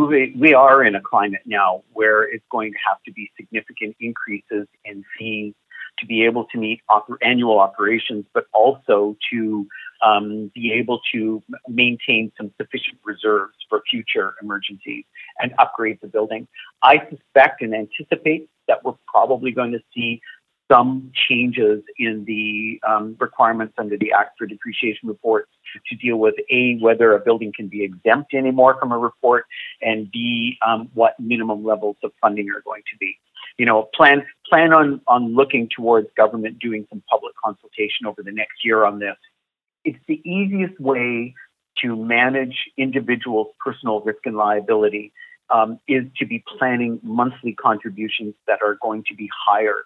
are in a climate now where it's going to have to be significant increases in fees to be able to meet annual operations, but also to be able to maintain some sufficient reserves for future emergencies and upgrade the building. I suspect and anticipate that we're probably going to see some changes in the requirements under the Act for Depreciation Reports to deal with A, whether a building can be exempt anymore from a report, and B, what minimum levels of funding are going to be. Plan on looking towards government doing some public consultation over the next year on this. It's the easiest way to manage individuals' personal risk and liability is to be planning monthly contributions that are going to be higher.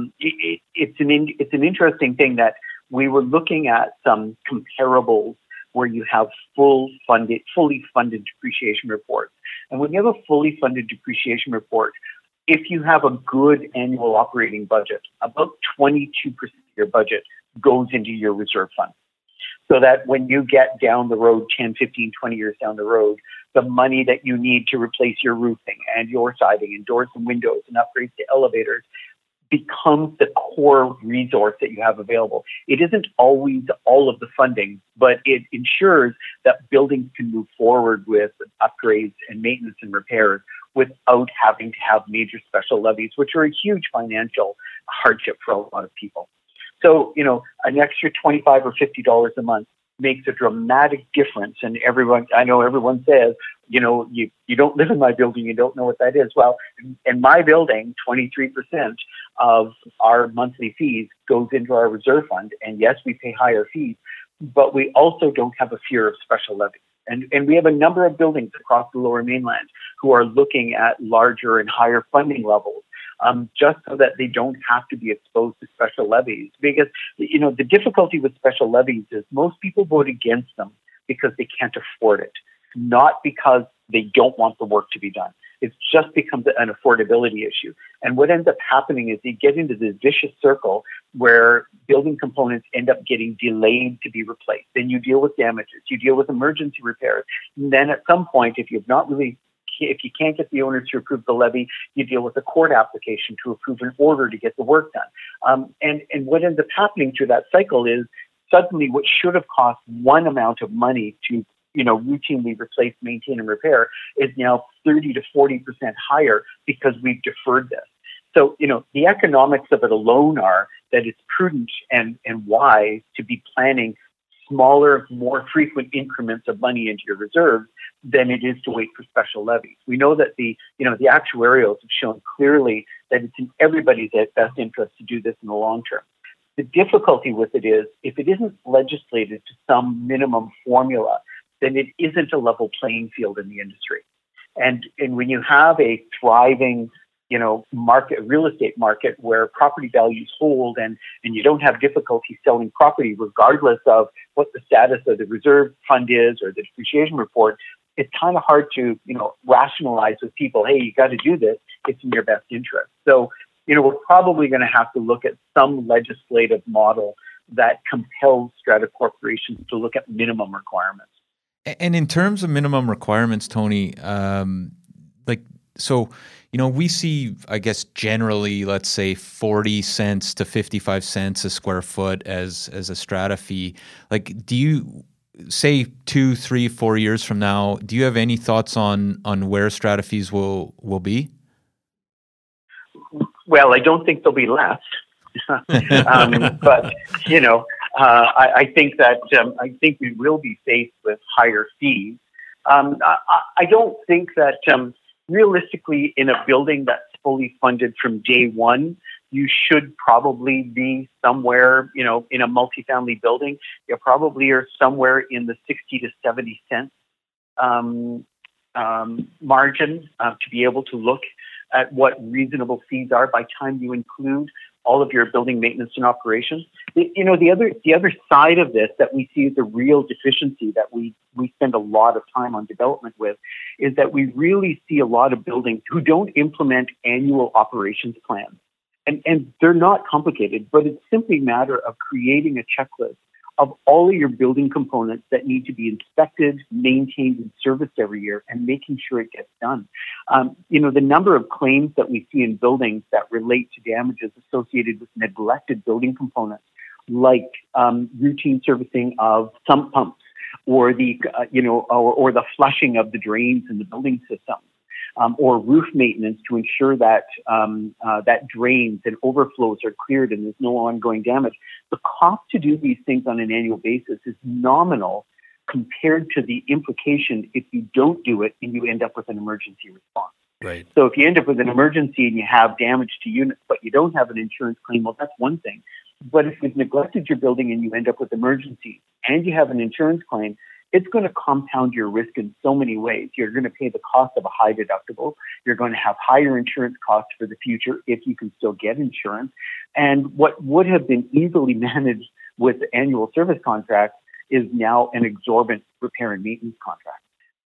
It's an interesting thing that we were looking at some comparables where you have fully funded depreciation reports. And when you have a fully funded depreciation report, if you have a good annual operating budget, about 22% of your budget goes into your reserve fund. So that when you get down the road 10, 15, 20 years down the road, the money that you need to replace your roofing and your siding and doors and windows and upgrades to elevators becomes the core resource that you have available. It isn't always all of the funding, but it ensures that buildings can move forward with upgrades and maintenance and repairs without having to have major special levies, which are a huge financial hardship for a lot of people. So, an extra $25 or $50 a month makes a dramatic difference. And I know everyone says, you don't live in my building, you don't know what that is. Well, in my building, 23% of our monthly fees goes into our reserve fund. And yes, we pay higher fees, but we also don't have a fear of special levies. And we have a number of buildings across the Lower Mainland who are looking at larger and higher funding levels, just so that they don't have to be exposed to special levies. Because, the difficulty with special levies is most people vote against them because they can't afford it, not because they don't want the work to be done. It just becomes an affordability issue. And what ends up happening is you get into this vicious circle where building components end up getting delayed to be replaced. Then you deal with damages, you deal with emergency repairs. And then at some point, if you can't get the owners to approve the levy, you deal with a court application to approve an order to get the work done. And what ends up happening through that cycle is suddenly what should have cost one amount of money to routinely replace, maintain, and repair is now 30 to 40% higher because we've deferred this. So, the economics of it alone are that it's prudent and wise to be planning smaller, more frequent increments of money into your reserves than it is to wait for special levies. We know that the actuarials have shown clearly that it's in everybody's best interest to do this in the long term. The difficulty with it is if it isn't legislated to some minimum formula, then it isn't a level playing field in the industry. And when you have a thriving real estate market where property values hold and you don't have difficulty selling property regardless of what the status of the reserve fund is or the depreciation report, it's kind of hard to, rationalize with people, hey, you got to do this. It's in your best interest. So, we're probably going to have to look at some legislative model that compels strata corporations to look at minimum requirements. And in terms of minimum requirements, Tony, we see, I guess, generally, let's say 40 cents to 55 cents a square foot as a strata fee. Like, do you say 2, 3, 4 years from now, do you have any thoughts on where strata fees will be? Well, I don't think they'll be less. But, I think that I think we will be faced with higher fees. I don't think that realistically in a building that's fully funded from day one, you should probably be somewhere, in a multifamily building, you probably are somewhere in the 60 to 70 cents margin to be able to look at what reasonable fees are by time you include all of your building maintenance and operations. The other side of this that we see as a real deficiency that we spend a lot of time on development with is that we really see a lot of buildings who don't implement annual operations plans. And they're not complicated, but it's simply a matter of creating a checklist of all of your building components that need to be inspected, maintained, and serviced every year, and making sure it gets done. The number of claims that we see in buildings that relate to damages associated with neglected building components, like routine servicing of sump pumps, or the the flushing of the drains in the building system. Or roof maintenance to ensure that that drains and overflows are cleared and there's no ongoing damage. The cost to do these things on an annual basis is nominal compared to the implication if you don't do it and you end up with an emergency response. Right. So if you end up with an emergency and you have damage to units, but you don't have an insurance claim, well, that's one thing. But if you've neglected your building and you end up with emergencies and you have an insurance claim, it's going to compound your risk in so many ways. You're going to pay the cost of a high deductible. You're going to have higher insurance costs for the future if you can still get insurance. And what would have been easily managed with annual service contracts is now an exorbitant repair and maintenance contract.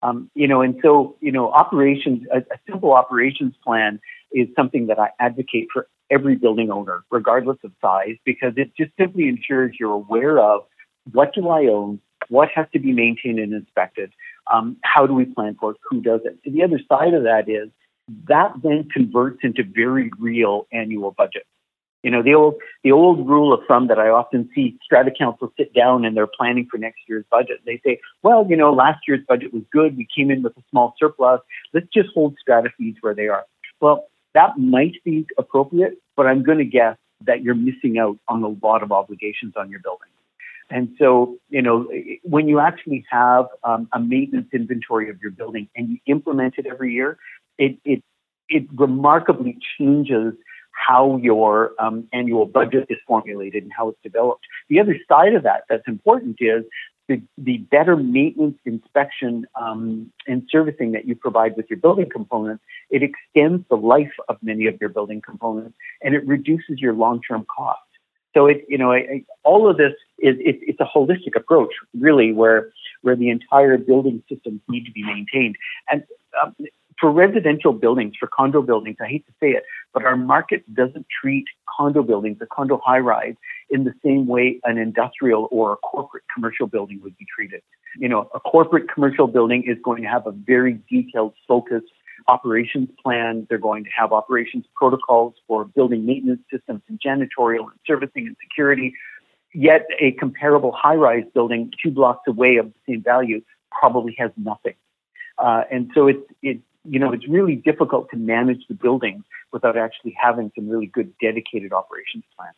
Operations, a simple operations plan is something that I advocate for every building owner, regardless of size, because it just simply ensures you're aware of what do I own, what has to be maintained and inspected, how do we plan for it, who does it. So the other side of that is that then converts into very real annual budgets. The old rule of thumb that I often see strata councils sit down and they're planning for next year's budget. They say, well, last year's budget was good. We came in with a small surplus. Let's just hold strata fees where they are. Well, that might be appropriate, but I'm going to guess that you're missing out on a lot of obligations on your building. And so, when you actually have a maintenance inventory of your building and you implement it every year, it remarkably changes how your annual budget is formulated and how it's developed. The other side of that that's important is the better maintenance, inspection, and servicing that you provide with your building components. It extends the life of many of your building components and it reduces your long-term costs. So all of this it's a holistic approach, really, where the entire building systems need to be maintained. And for residential buildings, for condo buildings, I hate to say it, but our market doesn't treat condo buildings, a condo high-rise, in the same way an industrial or a corporate commercial building would be treated. A corporate commercial building is going to have a very detailed, focused operations plan. They're going to have operations protocols for building maintenance systems and janitorial and servicing and security. Yet a comparable high-rise building 2 blocks away of the same value probably has nothing. And so it's really difficult to manage the buildings without actually having some really good dedicated operations plans.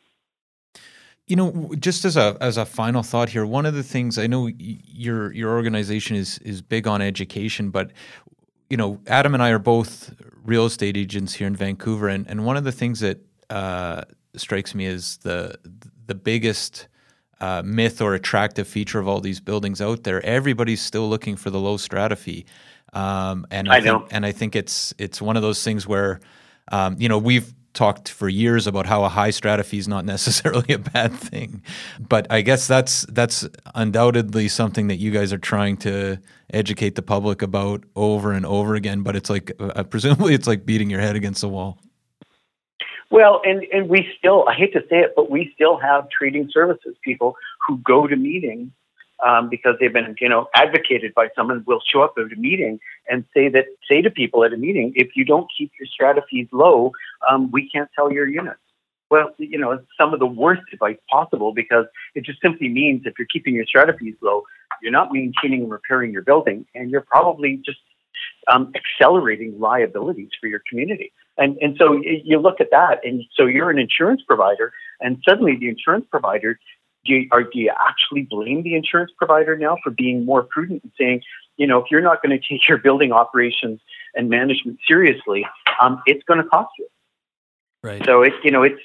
Just as a final thought here, one of the things I know your organization is big on education, but Adam and I are both real estate agents here in Vancouver, and one of the things that strikes me as the biggest myth or attractive feature of all these buildings out there, everybody's still looking for the low strata fee. I think it's one of those things where We've talked for years about how a high strata fee is not necessarily a bad thing, but I guess that's undoubtedly something that you guys are trying to educate the public about over and over again. But it's like presumably it's like beating your head against the wall. Well, and we still, I hate to say it, but we still have trading services people who go to meetings because they've been, advocated by someone, will show up at a meeting and say to people at a meeting, if you don't keep your strata fees low, we can't sell your units. Well, it's some of the worst advice possible, because it just simply means if you're keeping your strata fees low, you're not maintaining and repairing your building, and you're probably just accelerating liabilities for your community. And so you look at that, and so you're an insurance provider, and suddenly the insurance provider, do you actually blame the insurance provider now for being more prudent and saying, if you're not going to take your building operations and management seriously, it's going to cost you. Right. So it's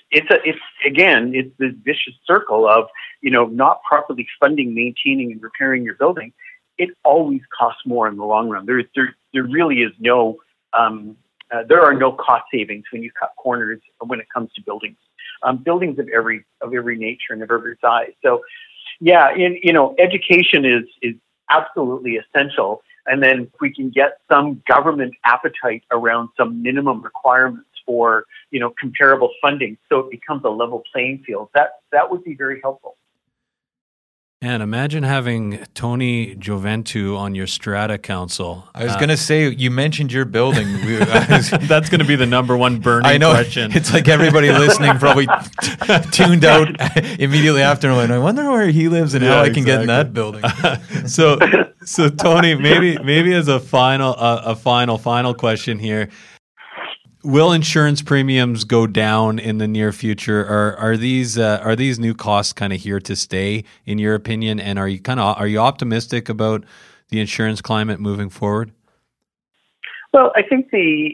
this vicious circle of, not properly funding, maintaining, and repairing your building. It always costs more in the long run. There really is no, there are no cost savings when you cut corners when it comes to buildings. Buildings of every nature and of every size. So, yeah, education is absolutely essential. And then if we can get some government appetite around some minimum requirements for, comparable funding, so it becomes a level playing field, that would be very helpful. And imagine having Tony Gioventu on your strata council. I was going to say, you mentioned your building. That's going to be the number one burning question. It's like everybody listening probably tuned out immediately after. And I wonder where he lives and how I can get in that building. So Tony, maybe as a final question here. Will insurance premiums go down in the near future, or are these new costs kind of here to stay, in your opinion? And are you optimistic about the insurance climate moving forward? Well, I think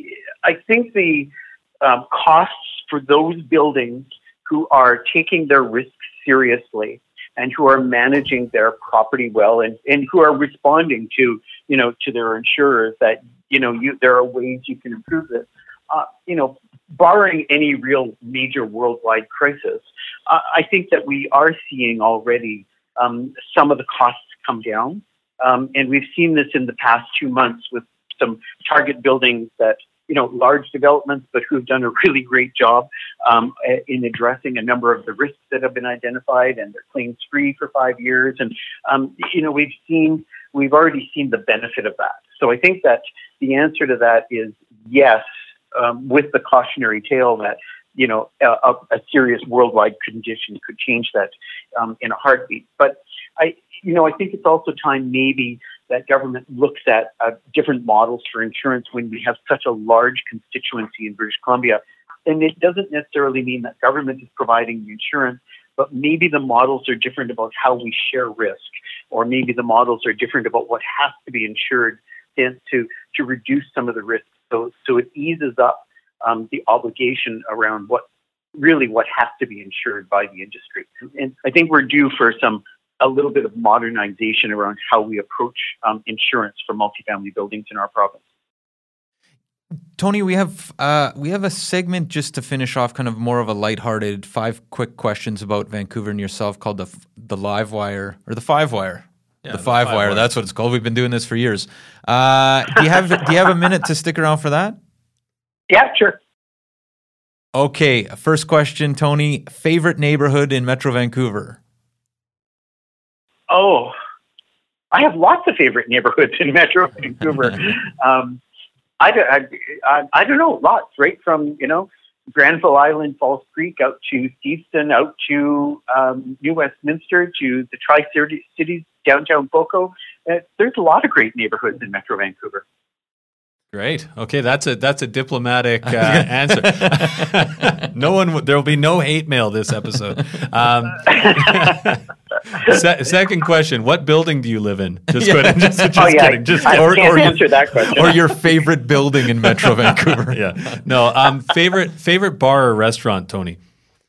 the costs for those buildings who are taking their risks seriously and who are managing their property well and who are responding to their insurers that there are ways you can improve this. Barring any real major worldwide crisis, I think that we are seeing already some of the costs come down. And we've seen this in the past 2 months with some target buildings that, large developments, but who've done a really great job in addressing a number of the risks that have been identified, and they're claims free for 5 years. And, we've already seen the benefit of that. So I think that the answer to that is yes. With the cautionary tale that, a serious worldwide condition could change that in a heartbeat. But I think it's also time maybe that government looks at different models for insurance when we have such a large constituency in British Columbia. And it doesn't necessarily mean that government is providing the insurance, but maybe the models are different about how we share risk, or maybe the models are different about what has to be insured to reduce some of the risks. So it eases up the obligation around what has to be insured by the industry. And I think we're due for a little bit of modernization around how we approach insurance for multifamily buildings in our province. Tony, we have a segment just to finish off, kind of more of a lighthearted 5 quick questions about Vancouver and yourself, called the Live Wire, or the 5 Wire. Yeah, the 5 Wire, that's what it's called. We've been doing this for years. Do you have a minute to stick around for that? Yeah, sure. Okay, first question, Tony. Favorite neighborhood in Metro Vancouver? Oh, I have lots of favorite neighborhoods in Metro Vancouver. I don't know, lots, right from, Granville Island, Falls Creek, out to Steveston, out to New Westminster, to the Tri-Cities, downtown Poco. There's a lot of great neighborhoods in Metro Vancouver. Great. Okay, that's a diplomatic answer. There will be no hate mail this episode. Second question: what building do you live in? Just kidding. Just kidding. I can't answer that question. Or your favorite building in Metro Vancouver? Yeah. No. Favorite bar or restaurant, Tony?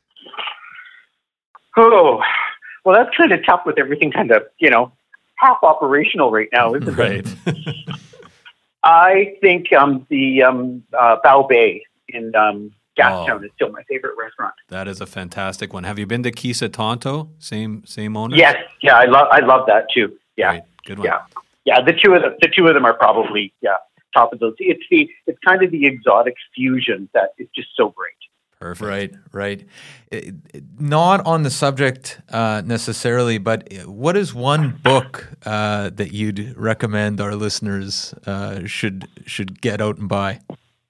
Oh, well, that's kind of tough with everything kind of half operational right now, isn't it? Right. I think the Bow Bay in Gastown is still my favorite restaurant. That is a fantastic one. Have you been to Kisa Tonto? Same owner? Yes, yeah, I love that too. Yeah, Great. Good one. Yeah. The two of them are probably top of those. It's kind of the exotic fusion that is just so great. Perfect. Right. Not on the subject necessarily, but what is one book that you'd recommend our listeners should get out and buy?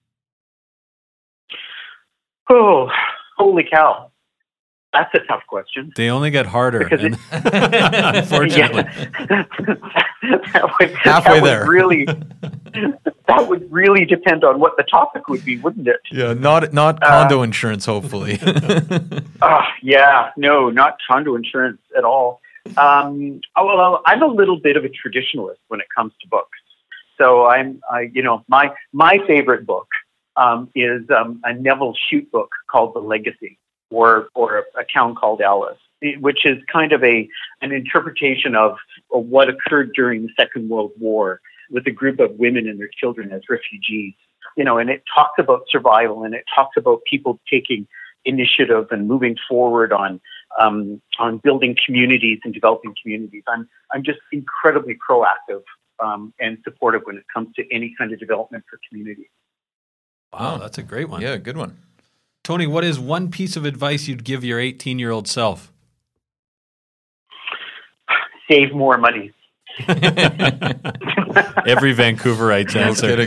Oh, holy cow. That's a tough question. They only get harder, unfortunately. Halfway there. That would really depend on what the topic would be, wouldn't it? Yeah, not condo insurance, hopefully. No, not condo insurance at all. I'm a little bit of a traditionalist when it comes to books. So my favorite book is a Neville Shute book called The Legacy, or A Town Called Alice, which is kind of an interpretation of what occurred during the Second World War with a group of women and their children as refugees. And it talks about survival, and it talks about people taking initiative and moving forward on building communities and developing communities. I'm just incredibly proactive and supportive when it comes to any kind of development for community. Wow, that's a great one. Yeah, good one. Tony, what is one piece of advice you'd give your 18-year-old self? Save more money. Every Vancouverite's answer.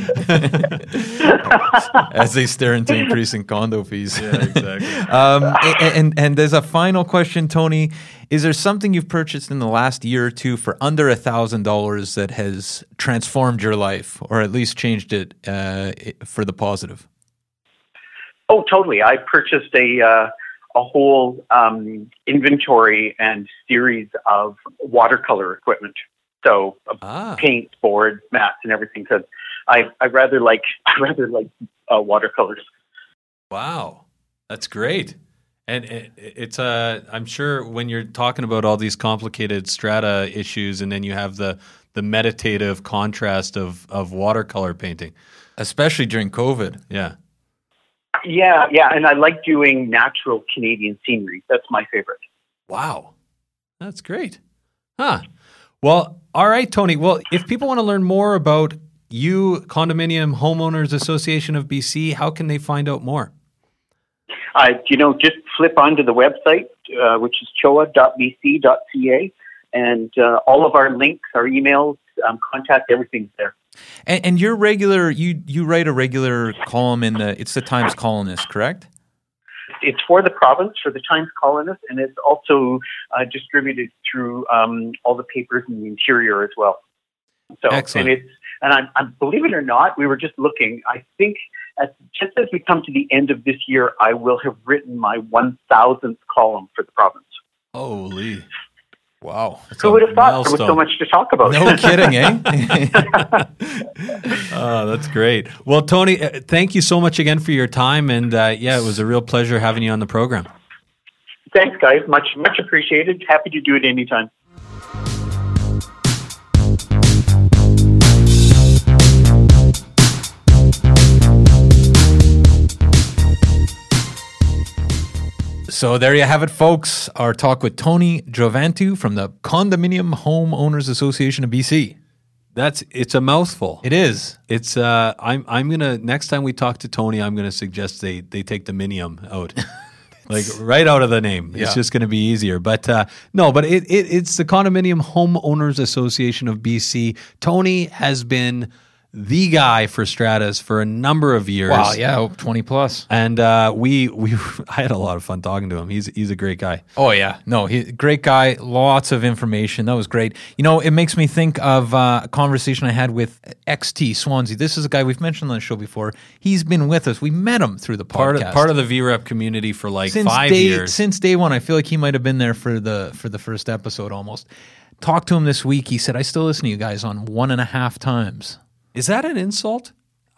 As they stare into increasing condo fees. Yeah, exactly. And there's a final question, Tony. Is there something you've purchased in the last year or two for under $1,000 that has transformed your life, or at least changed it for the positive? Oh, totally. I purchased a whole inventory and series of watercolor equipment. So paint, boards, mats, and everything, because I rather like watercolors. Wow, that's great. And it's I'm sure when you're talking about all these complicated strata issues, and then you have the meditative contrast of watercolor painting, especially during COVID. Yeah. Yeah, and I like doing natural Canadian scenery. That's my favorite. Wow, that's great. Huh. Well, all right, Tony. Well, if people want to learn more about you, Condominium Homeowners Association of BC, how can they find out more? Just flip onto the website, which is choa.bc.ca, and all of our links, our emails, contact, everything's there. And you're regular. You write a regular column it's the Times Colonist, correct? It's for the province, for the Times Colonist, and it's also distributed through all the papers in the interior as well. So, excellent. And I'm believe it or not, we were just looking. I think just as we come to the end of this year, I will have written my 1,000th column for the province. Holy. Wow. Who would have thought there was so much to talk about? No kidding, eh? Oh, that's great. Well, Tony, thank you so much again for your time. And it was a real pleasure having you on the program. Thanks, guys. Much appreciated. Happy to do it anytime. So there you have it, folks. Our talk with Tony Giovantu from the Condominium Homeowners Association of BC. It's a mouthful. It is. It's I'm gonna, next time we talk to Tony, I'm gonna suggest they take the minium out. Like right out of the name. It's just gonna be easier. But it's the Condominium Homeowners Association of BC. Tony has been the guy for Stratas for a number of years. Wow, yeah, 20 plus. And I had a lot of fun talking to him. He's a great guy. Oh yeah, no, great guy. Lots of information. That was great. It makes me think of a conversation I had with XT Swansea. This is a guy we've mentioned on the show before. He's been with us. We met him through the podcast. Part of the VREP community for like 5 years. Since day one. I feel like he might have been there for the first episode almost. Talked to him this week. He said, I still listen to you guys on 1.5 times. Is that an insult?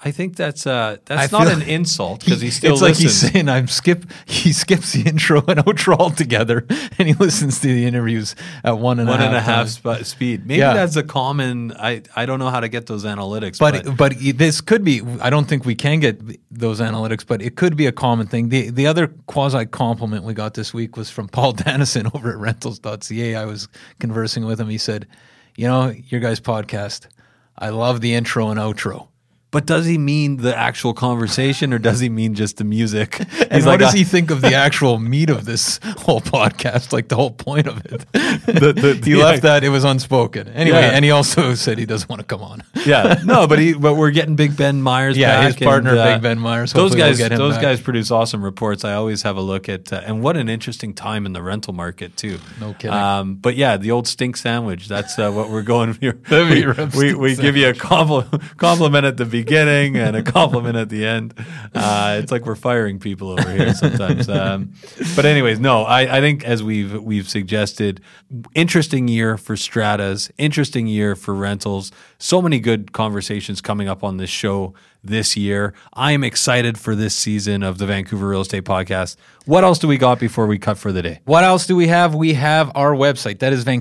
I think that's I not feel- an insult because he still it's like listens. he's saying he skips the intro and outro altogether, and he listens to the interviews at one and a half times. Speed. Maybe Yeah. that's a common. I don't know how to get those analytics, But this could be. I don't think we can get those analytics, but it could be a common thing. The other quasi compliment we got this week was from Paul Dannison over at Rentals.ca. I was conversing with him. He said, your guys' podcast, I love the intro and outro. But does he mean the actual conversation or does he mean just the music? And what does he think of the actual meat of this whole podcast, like the whole point of it? He left that, it was unspoken. Anyway, Yeah. and he also said he doesn't want to come on. Yeah, no, but we're getting Big Ben Myers back. His partner, and, Big Ben Myers. Those Hopefully we'll get him those back. guys produce awesome reports. I always have a look at, and what an interesting time in the rental market too. No kidding. But yeah, the old stink sandwich. That's what we're going here. That'd We give you a compliment at the beginning and a compliment at the end. It's like we're firing people over here sometimes. But anyways, no, I think as we've suggested, interesting year for stratas, interesting year for rentals. So many good conversations coming up on this show this year. I am excited for this season of the Vancouver Real Estate Podcast. What else do we got before we cut for the day? What else do we have? We have our website. That is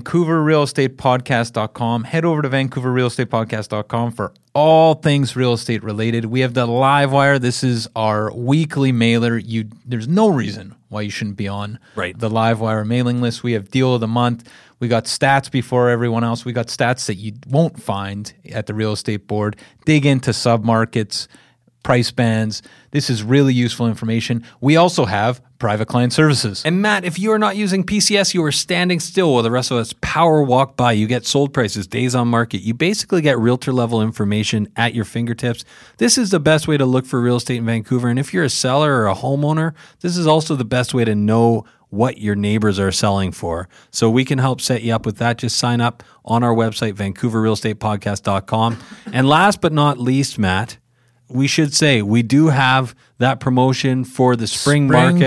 VancouverRealEstatePodcast.com. Head over to VancouverRealEstatePodcast.com for all things real estate related. We have the Livewire. This is our weekly mailer. There's no reason why you shouldn't be on the Livewire mailing list. We have Deal of the Month. We got stats before everyone else. We got stats that you won't find at the real estate board. Dig into submarkets, price bands. This is really useful information. We also have private client services. And Matt, if you are not using PCS, you are standing still while the rest of us power walk by. You get sold prices, days on market. You basically get realtor level information at your fingertips. This is the best way to look for real estate in Vancouver. And if you're a seller or a homeowner, this is also the best way to know what your neighbors are selling for. So we can help set you up with that. Just sign up on our website, VancouverRealEstatePodcast.com. And last but not least, Matt, we should say we do have that promotion for the spring market.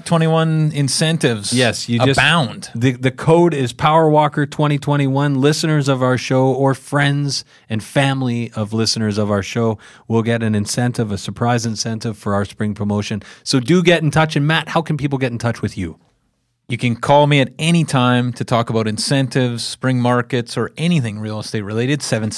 21 incentives. Yes, you abound. The code is PowerWalker 2021. Listeners of our show or friends and family of listeners of our show will get an incentive, a surprise incentive for our spring promotion. So do get in touch. And Matt, how can people get in touch with you? You can call me at any time to talk about incentives, spring markets, or anything real estate related,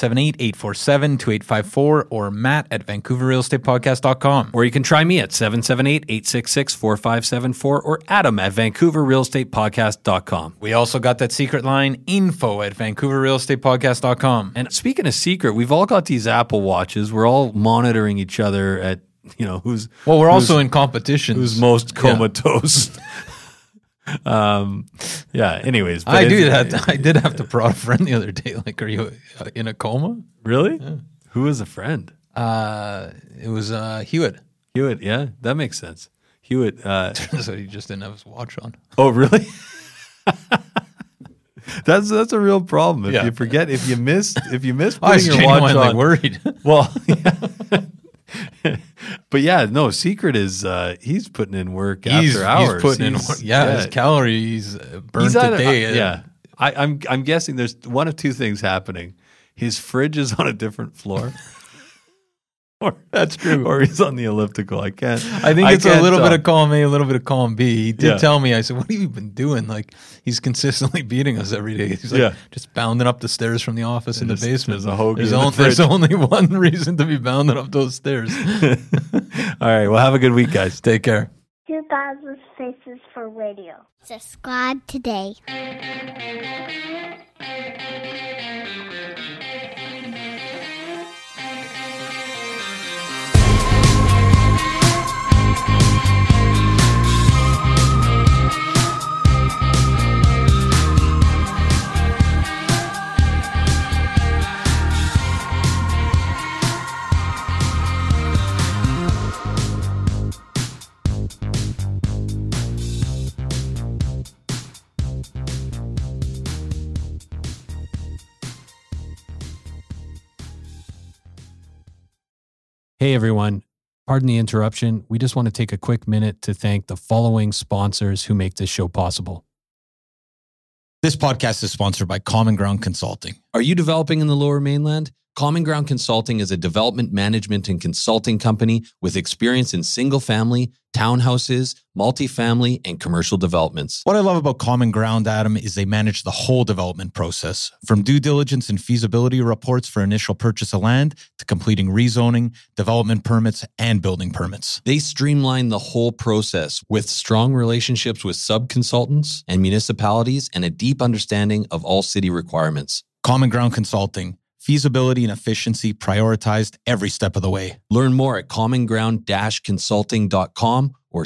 778-847-2854, or Matt at VancouverRealEstatePodcast.com. Or you can try me at 778-866-4574 or Adam at VancouverRealEstatePodcast.com. We also got that secret line, info at VancouverRealEstatePodcast.com. And speaking of secret, we've all got these Apple Watches. We're all monitoring each other at, who's... Well, we're also in competition. Who's most comatose. Anyways, I did have to prod a friend the other day. Like, are you in a coma? Really? Yeah. Who was a friend? It was Hewitt. Hewitt, yeah, that makes sense. Hewitt. So he just didn't have his watch on. Oh, really? That's a real problem. If you forget, if you miss putting your watch on. Worried. Well, yeah. But yeah, no, secret is he's putting in work after hours. He's putting in work. Yeah, his calories burnt a day. I'm guessing there's one of two things happening. His fridge is on a different floor. That's true. Or he's on the elliptical. I think it's a little bit of column A, a little bit of column B. He did tell me, I said, what have you been doing? Like, he's consistently beating us every day. He's like, just bounding up the stairs from the office in the basement. There's a hoagie There's only one reason to be bounding up those stairs. All right. Well, have a good week, guys. Take care. 2000 Faces for Radio. Subscribe today. Hey, everyone. Pardon the interruption. We just want to take a quick minute to thank the following sponsors who make this show possible. This podcast is sponsored by Common Ground Consulting. Are you developing in the Lower Mainland? Common Ground Consulting is a development management and consulting company with experience in single-family, townhouses, multifamily, and commercial developments. What I love about Common Ground, Adam, is they manage the whole development process, from due diligence and feasibility reports for initial purchase of land to completing rezoning, development permits, and building permits. They streamline the whole process with strong relationships with sub-consultants and municipalities and a deep understanding of all city requirements. Common Ground Consulting. Feasibility and efficiency prioritized every step of the way. Learn more at commonground-consulting.com or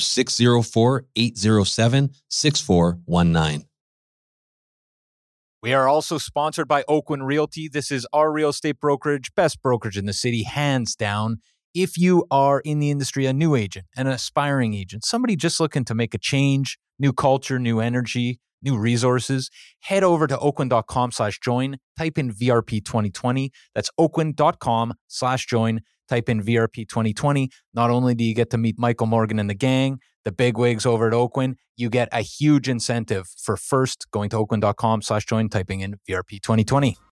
604-807-6419. We are also sponsored by Oakwyn Realty. This is our real estate brokerage, best brokerage in the city, hands down. If you are in the industry, a new agent, an aspiring agent, somebody just looking to make a change, new culture, new energy, new resources, head over to oakwyn.com/join, type in VRP 2020. That's oakwyn.com/join, type in VRP 2020. Not only do you get to meet Michael Morgan and the gang, the bigwigs over at Oakwyn, you get a huge incentive for first going to oakwyn.com/join, typing in VRP 2020.